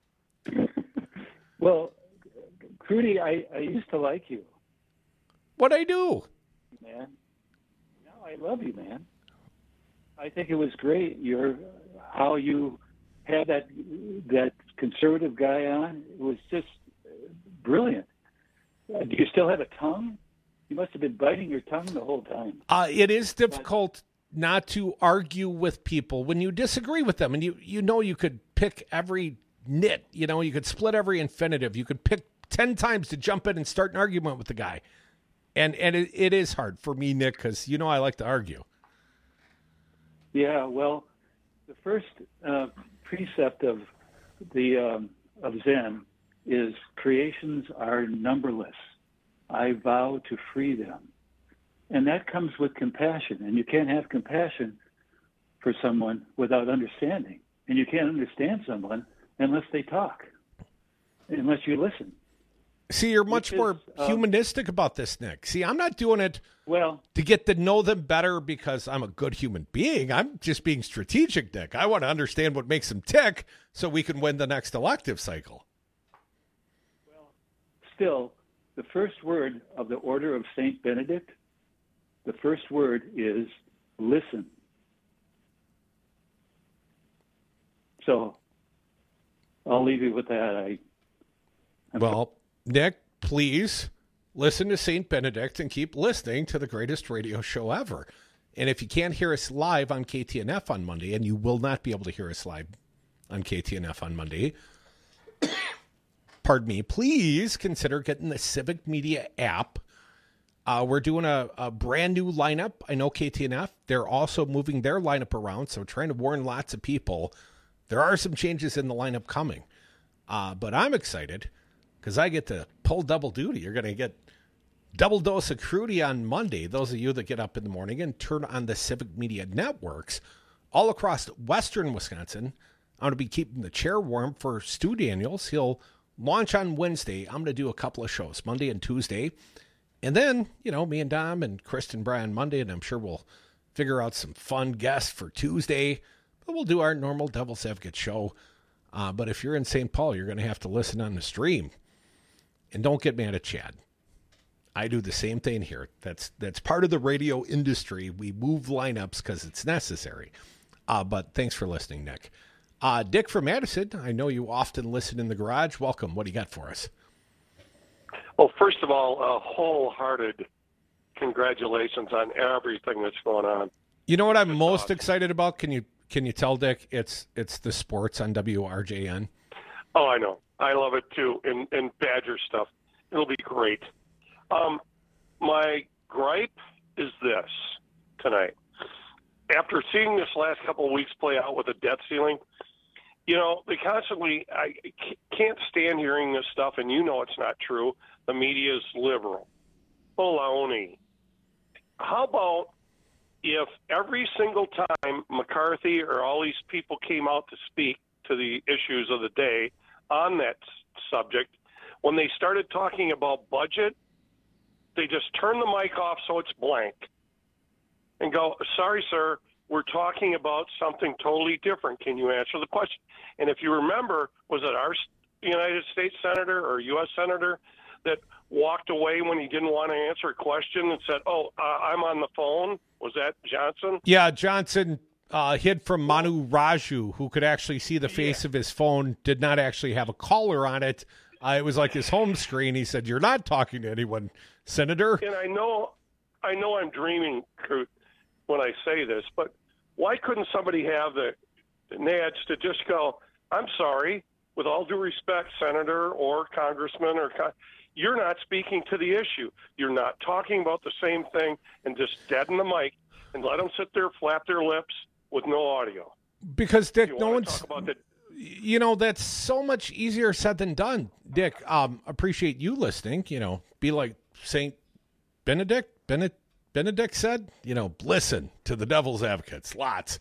[SPEAKER 1] Well, Crudy, I used to like you.
[SPEAKER 6] What'd I do?
[SPEAKER 1] Man. No, I love you, man. I think it was great. How you had that conservative guy on. It was just brilliant. Do you still have a tongue? You must have been biting your tongue the whole time.
[SPEAKER 6] It is difficult not to argue with people when you disagree with them. And you know you could pick every nit. You know, you could split every infinitive. You could pick 10 times to jump in and start an argument with the guy. And it is hard for me, Nick, because you know I like to argue.
[SPEAKER 1] Yeah, well, the first precept of Zen is creations are numberless. I vow to free them. And that comes with compassion. And you can't have compassion for someone without understanding. And you can't understand someone unless they talk, unless you listen.
[SPEAKER 6] See, you're much more humanistic about this, Nick. See, I'm not doing it to get to know them better because I'm a good human being. I'm just being strategic, Nick. I want to understand what makes them tick so we can win the next elective cycle.
[SPEAKER 1] Well, still, the first word of the Order of St. Benedict, the first word is listen. So I'll leave you with that.
[SPEAKER 6] Nick, please listen to St. Benedict and keep listening to the greatest radio show ever. And if you can't hear us live on KTNF on Monday, and you will not be able to hear us live on KTNF on Monday, pardon me, please consider getting the Civic Media app. We're doing a brand new lineup. I know KTNF, they're also moving their lineup around, so trying to warn lots of people. there are some changes in the lineup coming. But I'm excited because I get to pull double duty. You're going to get double dose of Crudy on Monday. Those of you that get up in the morning and turn on the Civic Media networks all across western Wisconsin. I'm going to be keeping the chair warm for Stu Daniels. He'll launch on Wednesday. I'm going to do a couple of shows, Monday and Tuesday. And then, me and Dom and Kristen Bryan Monday, and I'm sure we'll figure out some fun guests for Tuesday. But we'll do our normal Devil's Advocate show. But if you're in St. Paul, you're going to have to listen on the stream. And don't get mad at Chad. I do the same thing here. That's part of the radio industry. We move lineups because it's necessary. But thanks for listening, Nick. Dick from Madison, I know you often listen in the garage. Welcome. What do you got for us?
[SPEAKER 3] Well, first of all, a wholehearted congratulations on everything that's going on.
[SPEAKER 6] You know what I'm most excited about? Can you tell, Dick? It's the sports on WRJN.
[SPEAKER 3] Oh, I know. I love it too. And Badger stuff. It'll be great. My gripe is this tonight. After seeing this last couple of weeks play out with the debt ceiling, they constantly, I can't stand hearing this stuff, and it's not true. The media is liberal. Baloney. How about if every single time McCarthy or all these people came out to speak to the issues of the day on that subject, when they started talking about budget, they just turn the mic off so it's blank and go, sorry, sir, we're talking about something totally different. Can you answer the question? And if you remember, was it our United States Senator or U.S. Senator that walked away when he didn't want to answer a question and said, I'm on the phone? Was that Johnson?
[SPEAKER 6] Yeah, Johnson hid from Manu Raju, who could actually see the face of his phone, did not actually have a caller on it. It was like his home screen. He said, you're not talking to anyone, Senator.
[SPEAKER 3] And I know I'm dreaming, Kurt, when I say this, but why couldn't somebody have the nads to just go, I'm sorry, with all due respect, Senator or Congressman, you're not speaking to the issue. You're not talking about the same thing, and just deaden the mic and let them sit there, flap their lips with no audio.
[SPEAKER 6] Because, Dick, no one's... that's so much easier said than done. Dick, appreciate you listening. Be like St. Benedict said, listen to the Devil's Advocates, lots.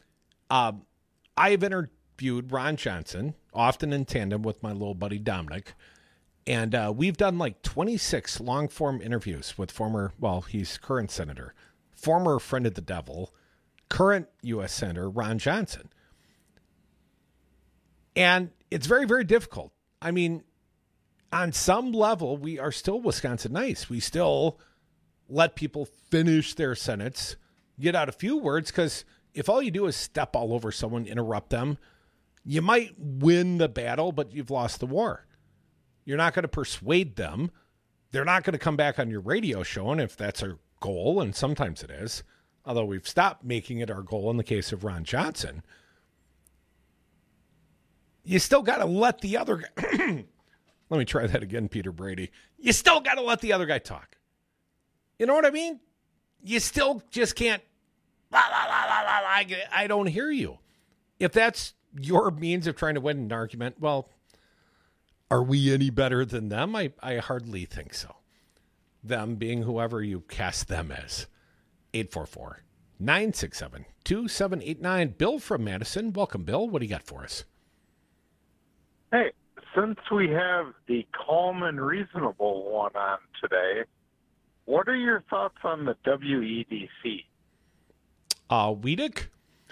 [SPEAKER 6] I've interviewed Ron Johnson, often in tandem with my little buddy Dominic, and we've done like 26 long-form interviews with he's current senator, former friend of the devil, current U.S. Senator Ron Johnson. And it's very, very difficult. I mean, on some level, we are still Wisconsin-nice. We still let people finish their sentences, get out a few words, because if all you do is step all over someone, interrupt them, you might win the battle, but you've lost the war. You're not going to persuade them. They're not going to come back on your radio show, and if that's our goal, and sometimes it is, although we've stopped making it our goal in the case of Ron Johnson, you still got to let the other guy... Let me try that again, Peter Brady. You still got to let the other guy talk. You know what I mean? You still just can't... I don't hear you. If that's your means of trying to win an argument, well, are we any better than them? I hardly think so. Them being whoever you cast them as. 844-967-2789. Bill from Madison. Welcome, Bill. What do you got for us?
[SPEAKER 4] Hey, since we have the calm and reasonable one on today, what are your thoughts on the WEDC?
[SPEAKER 6] WEDC?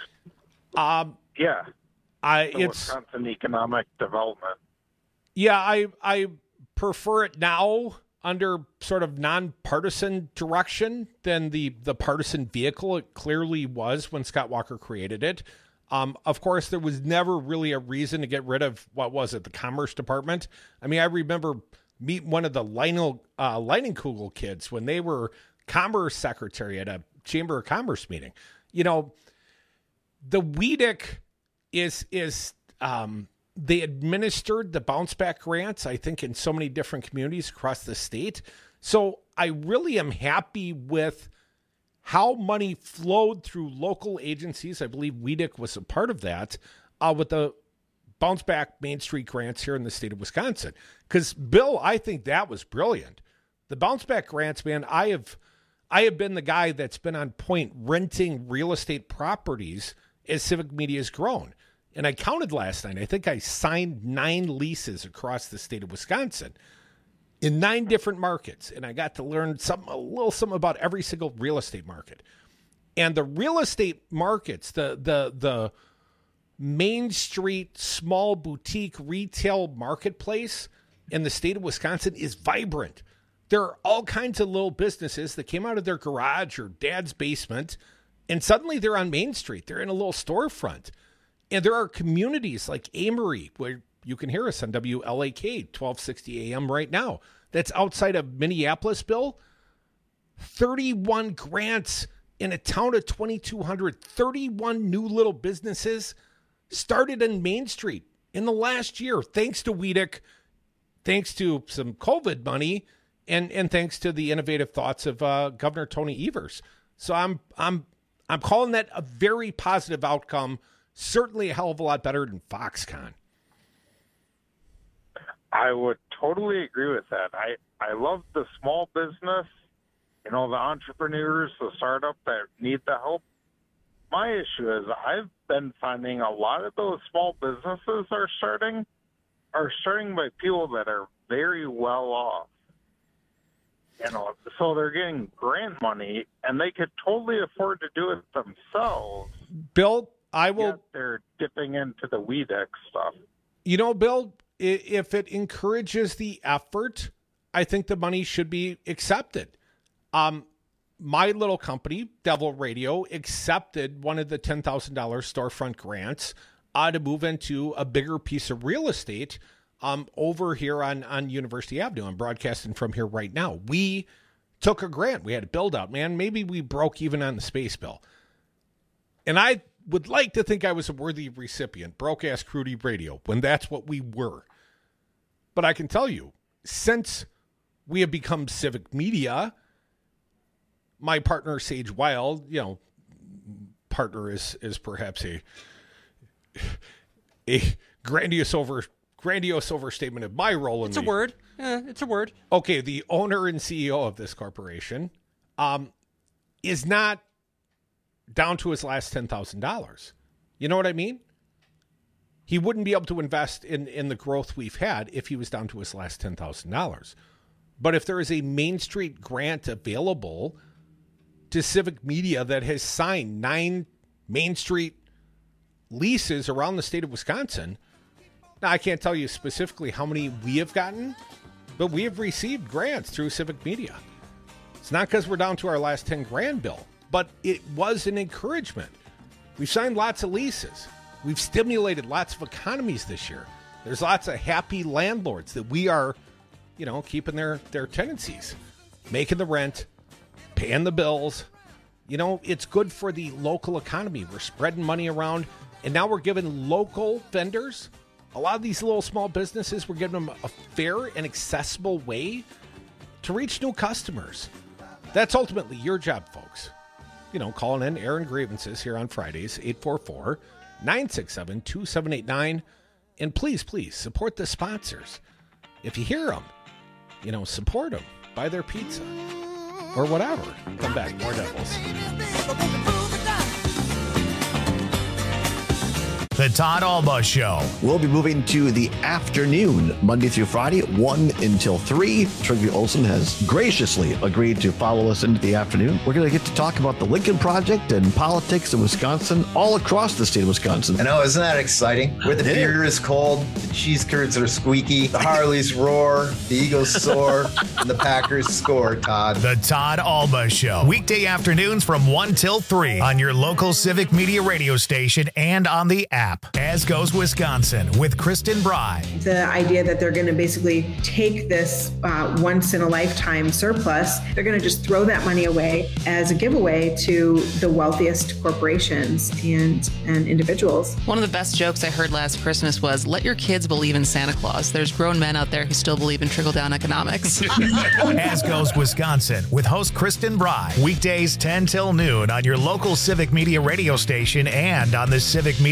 [SPEAKER 4] Yeah.
[SPEAKER 6] It's
[SPEAKER 4] Wisconsin Economic Development.
[SPEAKER 6] Yeah, I prefer it now under sort of nonpartisan direction than the partisan vehicle it clearly was when Scott Walker created it. Of course, there was never really a reason to get rid of, the Commerce Department. I mean, I remember meeting one of the Leinenkugel kids when they were Commerce Secretary at a Chamber of Commerce meeting. The WEDC is they administered the bounce back grants, I think, in so many different communities across the state. So I really am happy with how money flowed through local agencies. I believe WEDC was a part of that. with the bounce back Main Street grants here in the state of Wisconsin. Because, Bill, I think that was brilliant. The bounce back grants, man, I have been the guy that's been on point renting real estate properties as Civic Media has grown. And I counted last night. I think I signed 9 leases across the state of Wisconsin in 9 different markets. And I got to learn a little something about every single real estate market. And the real estate markets, the Main Street small boutique retail marketplace in the state of Wisconsin is vibrant. There are all kinds of little businesses that came out of their garage or dad's basement, and suddenly they're on Main Street. They're in a little storefront. And there are communities like Amory, where you can hear us on WLAK 1260 AM right now. That's outside of Minneapolis, Bill. 31 grants in a town of 2,200. 31 new little businesses started on Main Street in the last year, thanks to Weedick, thanks to some COVID money, and thanks to the innovative thoughts of Governor Tony Evers. So I'm calling that a very positive outcome. Certainly a hell of a lot better than Foxconn.
[SPEAKER 4] I would totally agree with that. I love the small business, the entrepreneurs, the startup that need the help. My issue is I've been finding a lot of those small businesses are starting by people that are very well off. So they're getting grant money, and they could totally afford to do it themselves.
[SPEAKER 6] Bill, I will.
[SPEAKER 4] Yet they're dipping into the Weedick stuff.
[SPEAKER 6] Bill, if it encourages the effort, I think the money should be accepted. My little company, Devil Radio, accepted one of the $10,000 storefront grants to move into a bigger piece of real estate over here on University Avenue. I'm broadcasting from here right now. We took a grant. We had a build out, man. Maybe we broke even on the space bill. And I would like to think I was a worthy recipient, broke-ass Crudy Radio, when that's what we were. But I can tell you, since we have become Civic Media, my partner, Sage Wild, partner is perhaps a grandiose overstatement of my role in
[SPEAKER 5] It's a word. It's a word.
[SPEAKER 6] Okay, the owner and CEO of this corporation is not down to his last $10,000. You know what I mean? He wouldn't be able to invest in the growth we've had if he was down to his last $10,000. But if there is a Main Street grant available to Civic Media that has signed 9 Main Street leases around the state of Wisconsin, now I can't tell you specifically how many we have gotten, but we have received grants through Civic Media. It's not because we're down to our last 10 grand, Bill, but it was an encouragement. We've signed lots of leases. We've stimulated lots of economies this year. There's lots of happy landlords that we are, keeping their tenancies, making the rent, paying the bills. It's good for the local economy. We're spreading money around, and now we're giving local vendors, a lot of these little small businesses, we're giving them a fair and accessible way to reach new customers. That's ultimately your job, folks. Calling in Aaron grievances here on Fridays, 844-967-2789. And please, support the sponsors. If you hear them, support them. Buy their pizza or whatever. Come back, more Devils.
[SPEAKER 2] The Todd Alba Show.
[SPEAKER 8] We'll be moving to the afternoon, Monday through Friday, 1 until 3. Trygve Olsen has graciously agreed to follow us into the afternoon. We're going to get to talk about the Lincoln Project and politics in Wisconsin, all across the state of Wisconsin.
[SPEAKER 9] I know, isn't that exciting? Where the beer is cold, the cheese curds are squeaky, the Harleys roar, the Eagles soar, and the Packers score, Todd.
[SPEAKER 2] The Todd Alba Show. Weekday afternoons from 1 till 3 on your local Civic Media radio station and on the app. As Goes Wisconsin with Kristen Bry.
[SPEAKER 7] The idea that they're going to basically take this once-in-a-lifetime surplus, they're going to just throw that money away as a giveaway to the wealthiest corporations and individuals.
[SPEAKER 10] One of the best jokes I heard last Christmas was, let your kids believe in Santa Claus. There's grown men out there who still believe in trickle-down economics.
[SPEAKER 2] As Goes Wisconsin with host Kristen Bry. Weekdays 10 till noon on your local Civic Media radio station and on the Civic Media app.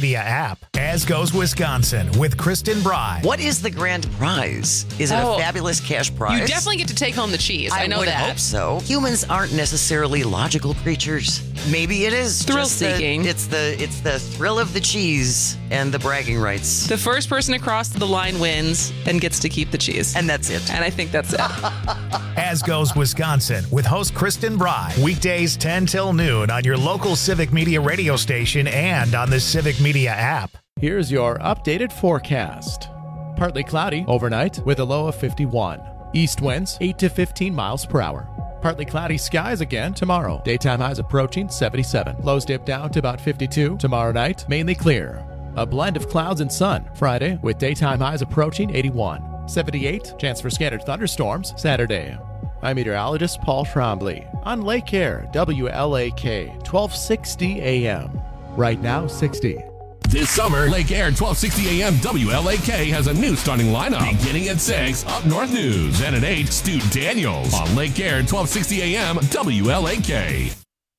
[SPEAKER 2] app. As Goes Wisconsin with Kristen Bry.
[SPEAKER 32] What is the grand prize? Is it a fabulous cash prize?
[SPEAKER 10] You definitely get to take home the cheese. I know
[SPEAKER 32] would
[SPEAKER 10] that.
[SPEAKER 32] hope so. Humans aren't necessarily logical creatures. Maybe it is
[SPEAKER 10] Thrill-seeking.
[SPEAKER 32] It's the thrill of the cheese and the bragging rights.
[SPEAKER 10] The first person across the line wins and gets to keep the cheese.
[SPEAKER 32] And that's it.
[SPEAKER 10] And I think that's it.
[SPEAKER 2] As Goes Wisconsin with host Kristen Bry. Weekdays 10 till noon on your local Civic Media radio station and on the Civic Media app.
[SPEAKER 11] Here's your updated forecast. Partly cloudy overnight with a low of 51. East winds 8 to 15 miles per hour. Partly cloudy skies again tomorrow. Daytime highs approaching 77. Lows dip down to about 52. Tomorrow night, mainly clear. A blend of clouds and sun Friday with daytime highs approaching 81. 78. Chance for scattered thunderstorms Saturday. I'm meteorologist Paul Trombley on Lake Air, WLAK, 1260 AM. Right now, 60.
[SPEAKER 12] This summer, Lake Air 1260 AM WLAK has a new starting lineup. Beginning at 6, Up North News, and at 8, Stu Daniels on Lake Air 1260 AM WLAK.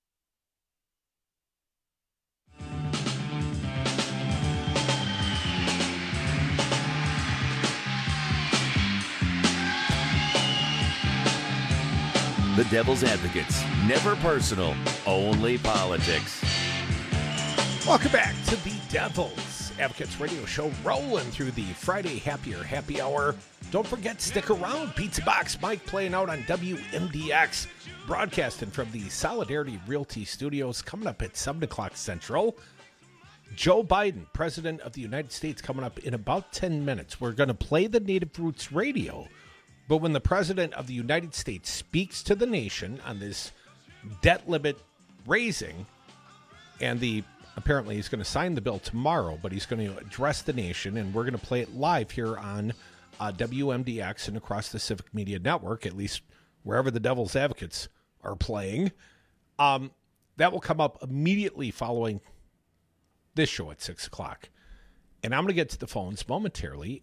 [SPEAKER 14] The Devil's Advocates. Never personal, only politics.
[SPEAKER 6] Welcome back to the Devil's Advocates radio show, rolling through the Friday Happier Happy Hour. Don't forget, stick around. Pizza Box Mike playing out on WMDX, broadcasting from the Solidarity Realty Studios, coming up at 7 o'clock Central. Joe Biden, President of the United States, coming up in about 10 minutes. We're going to play the Native Roots radio, but when the President of the United States speaks to the nation on this debt limit raising, and apparently he's going to sign the bill tomorrow, but he's going to address the nation, and we're going to play it live here on WMDX and across the Civic Media Network, at least wherever the Devil's Advocates are playing. That will come up immediately following this show at 6 o'clock. And I'm going to get to the phones momentarily,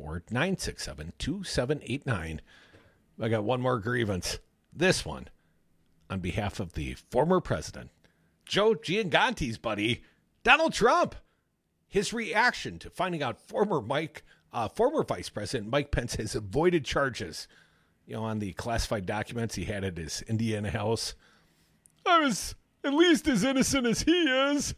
[SPEAKER 6] 844-967-2789. I got one more grievance. This one on behalf of the former president, Joe Gianganti's buddy, Donald Trump. His reaction to finding out former Vice President Mike Pence has avoided charges, on the classified documents he had at his Indiana house. I was at least as innocent as he is.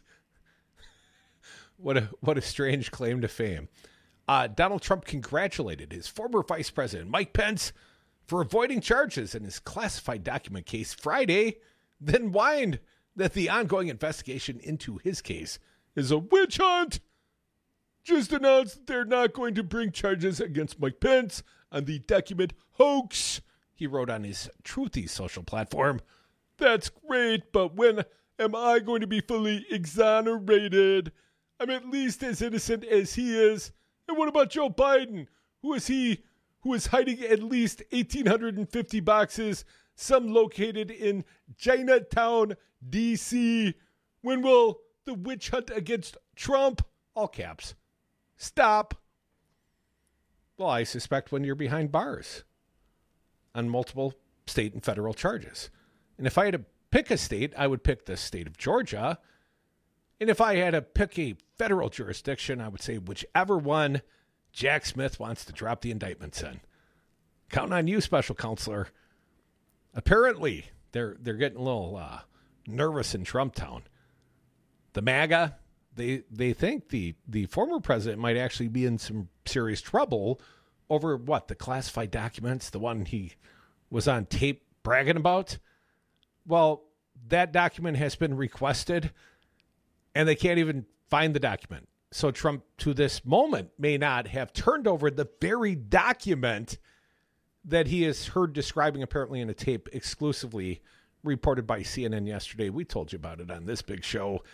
[SPEAKER 6] What a strange claim to fame. Donald Trump congratulated his former Vice President Mike Pence for avoiding charges in his classified document case Friday, then whined that the ongoing investigation into his case is a witch hunt. Just announced that they're not going to bring charges against Mike Pence on the document hoax, he wrote on his Truthy social platform. That's great, but when am I going to be fully exonerated? I'm at least as innocent as he is. And what about Joe Biden? Who is hiding at least 1,850 boxes, some located in Chinatown, D.C.? When will the witch hunt against Trump, all caps, stop? Well, I suspect when you're behind bars on multiple state and federal charges. And if I had to pick a state, I would pick the state of Georgia. And if I had to pick a federal jurisdiction, I would say whichever one Jack Smith wants to drop the indictments in. Counting on you, special counselor. Apparently, they're getting a little nervous in Trump Town. The MAGA, they think the former president might actually be in some serious trouble over the classified documents, the one he was on tape bragging about. Well, that document has been requested, and they can't even find the document. So Trump, to this moment, may not have turned over the very document that he is heard describing apparently in a tape exclusively reported by CNN yesterday. We told you about it on this big show.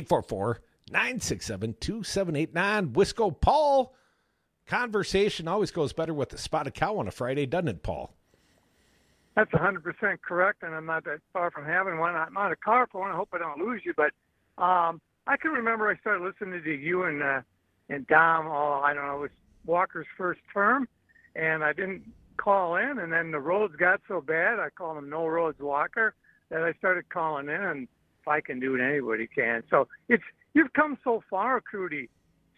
[SPEAKER 6] 844-967-2789. Wisco Paul. Conversation always goes better with the spotted cow on a Friday, doesn't it, Paul?
[SPEAKER 13] That's 100% correct, and I'm not that far from having one. I'm on a car phone. I hope I don't lose you, but I can remember I started listening to you and Dom. It was Walker's first term, and I didn't call in, and then the roads got so bad, I called him No Roads Walker, that I started calling in, and if I can do it, anybody can. So you've come so far, Crudy,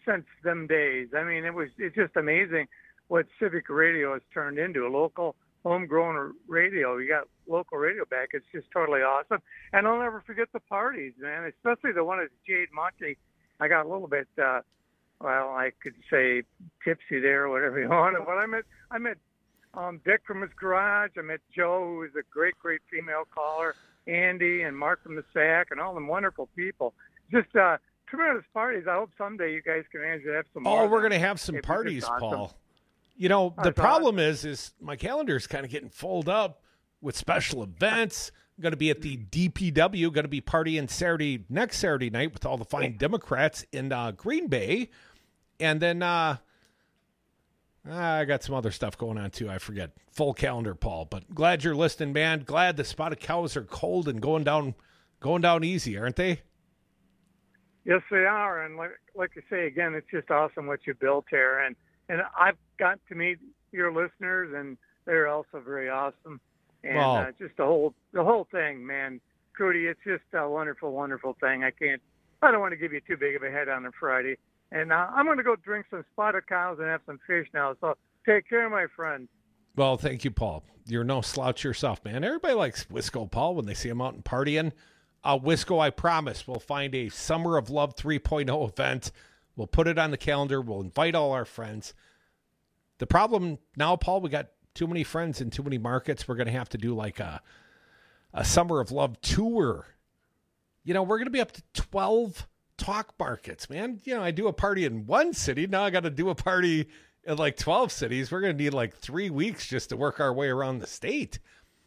[SPEAKER 13] since them days. I mean, it's just amazing what Civic Radio has turned into, a local homegrown radio. You got local radio back. It's just totally awesome. And I'll never forget the parties, man, especially the one at Jade Monte. I got a little bit, I could say tipsy there or whatever you want. But I met Dick from his garage. I met Joe, who was a great female caller, Andy and Mark from the SAC, and all them wonderful people. Just tremendous parties. I hope someday you guys can manage to have some more.
[SPEAKER 6] Oh, we're going to have some parties, awesome. Paul. You know, the problem is my calendar is kind of getting filled up with special events. I'm going to be at the DPW, going to be partying next Saturday night with all the fine Democrats in Green Bay. And then I got some other stuff going on, too. I forget. Full calendar, Paul. But glad you're listening, man. Glad the spotted cows are cold and going down easy, aren't they?
[SPEAKER 13] Yes, they are. And like I say, again, it's just awesome what you built here. And I've got to meet your listeners, and they're also very awesome. And just the whole thing, man. Crudy, it's just a wonderful, wonderful thing. I don't want to give you too big of a head on a Friday. And I'm going to go drink some spotted cows and have some fish now. So take care, my friend.
[SPEAKER 6] Well, thank you, Paul. You're no slouch yourself, man. Everybody likes Wisco, Paul, when they see him out and partying. Wisco, I promise, we'll find a Summer of Love 3.0 event. We'll put it on the calendar. We'll invite all our friends. The problem now, Paul, we got too many friends in too many markets. We're going to have to do like a Summer of Love tour. You know, we're going to be up to 12 talk markets, man. You know, I do a party in one city. Now I got to do a party in like 12 cities. We're going to need like 3 weeks just to work our way around the state.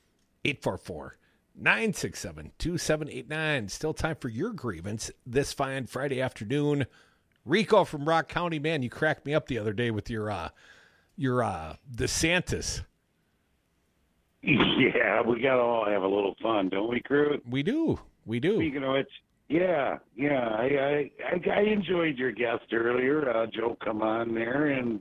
[SPEAKER 6] 844-967-2789. Still time for your grievance this fine Friday afternoon. Rico from Rock County, man, you cracked me up the other day with your DeSantis.
[SPEAKER 15] Yeah, we got to all have a little fun, don't we, Crew?
[SPEAKER 6] We do.
[SPEAKER 15] Speaking of which, I enjoyed your guest earlier, Joe. Come on there, and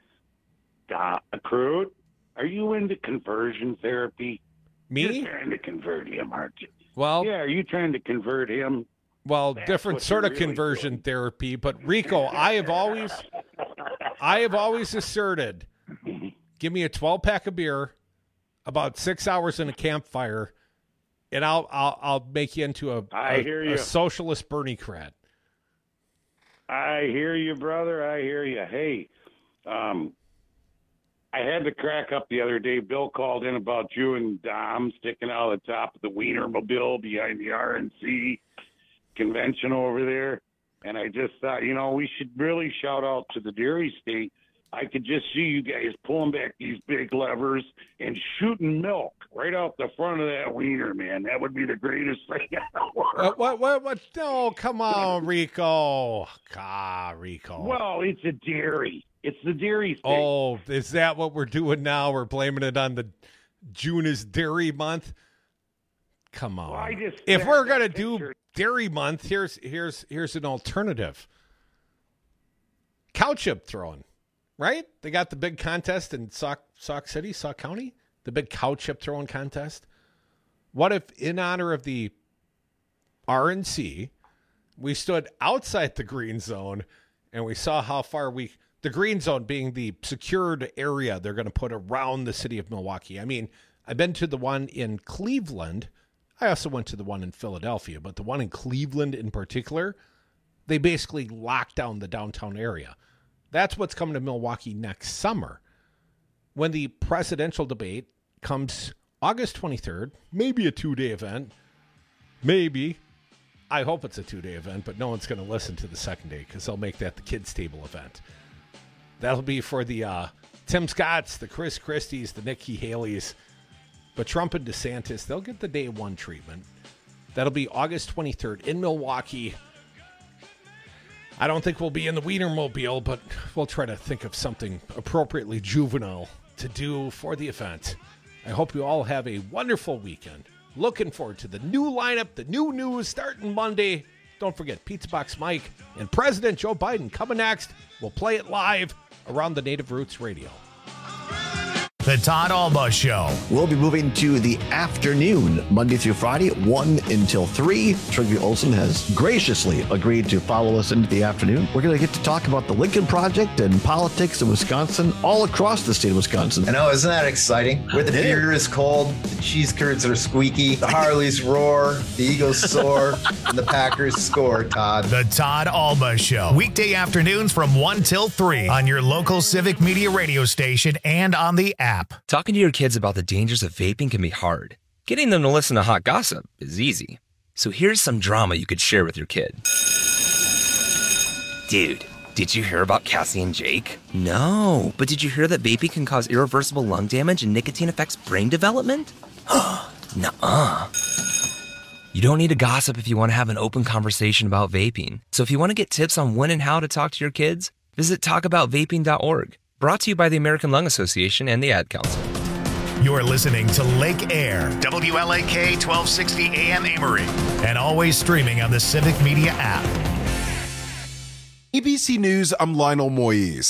[SPEAKER 15] Crew, are you into conversion therapy?
[SPEAKER 6] Me?
[SPEAKER 15] You're trying to convert him, aren't you?
[SPEAKER 6] Well,
[SPEAKER 15] yeah. Are you trying to convert him?
[SPEAKER 6] Well, different sort of conversion therapy, but Rico, I have always asserted, give me a 12-pack of beer, about 6 hours in a campfire, and I'll make you into a socialist Bernie-crat.
[SPEAKER 15] I hear you, brother. I hear you. Hey, I had to crack up the other day. Bill called in about you and Dom sticking out of the top of the Wienermobile behind the RNC convention over there. And I just thought, we should really shout out to the dairy state. I could just see you guys pulling back these big levers and shooting milk right out the front of that wiener, man. That would be the greatest thing in the world.
[SPEAKER 6] What? No, come on, Rico. Rico.
[SPEAKER 15] Well, it's a dairy. It's the dairy state.
[SPEAKER 6] Oh, is that what we're doing now? We're blaming it on the June is Dairy Month? Come on.
[SPEAKER 15] Well,
[SPEAKER 6] if we're going to do Dairy Month, here's an alternative. Cow chip throwing, right? They got the big contest in Sauk County, the big cow chip throwing contest. What if, in honor of the RNC, we stood outside the green zone and we saw how far the green zone being the secured area they're going to put around the city of Milwaukee. I mean, I've been to the one in Cleveland. I also went to the one in Philadelphia, but the one in Cleveland in particular, they basically locked down the downtown area. That's what's coming to Milwaukee next summer. When the presidential debate comes August 23rd, maybe a 2-day event. Maybe. I hope it's a 2-day event, but no one's going to listen to the second day because they'll make that the kids' table event. That'll be for the Tim Scotts, the Chris Christies, the Nikki Haley's. But Trump and DeSantis, they'll get the day one treatment. That'll be August 23rd in Milwaukee. I don't think we'll be in the Wienermobile, but we'll try to think of something appropriately juvenile to do for the event. I hope you all have a wonderful weekend. Looking forward to the new lineup, the new news starting Monday. Don't forget Pizza Box Mike and President Joe Biden coming next. We'll play it live around the Native Roots Radio.
[SPEAKER 2] The Todd Alba Show.
[SPEAKER 8] We'll be moving to the afternoon, Monday through Friday, 1 until 3. Trygve Olsen has graciously agreed to follow us into the afternoon. We're going to get to talk about the Lincoln Project and politics in Wisconsin, all across the state of Wisconsin.
[SPEAKER 9] I know, isn't that exciting? Where the beer is cold, the cheese curds are squeaky, the Harleys roar, the Eagles soar, and the Packers score, Todd.
[SPEAKER 2] The Todd Alba Show. Weekday afternoons from 1 till 3 on your local Civic Media radio station and on the app.
[SPEAKER 16] Talking to your kids about the dangers of vaping can be hard. Getting them to listen to hot gossip is easy. So here's some drama you could share with your kid. Dude, did you hear about Cassie and Jake? No, but did you hear that vaping can cause irreversible lung damage and nicotine affects brain development? Nuh-uh. You don't need to gossip if you want to have an open conversation about vaping. So if you want to get tips on when and how to talk to your kids, visit talkaboutvaping.org. Brought to you by the American Lung Association and the Ad Council.
[SPEAKER 2] You're listening to Lake Air, WLAK 1260 AM Amory, and always streaming on the Civic Media app.
[SPEAKER 17] ABC News, I'm Lionel Moise.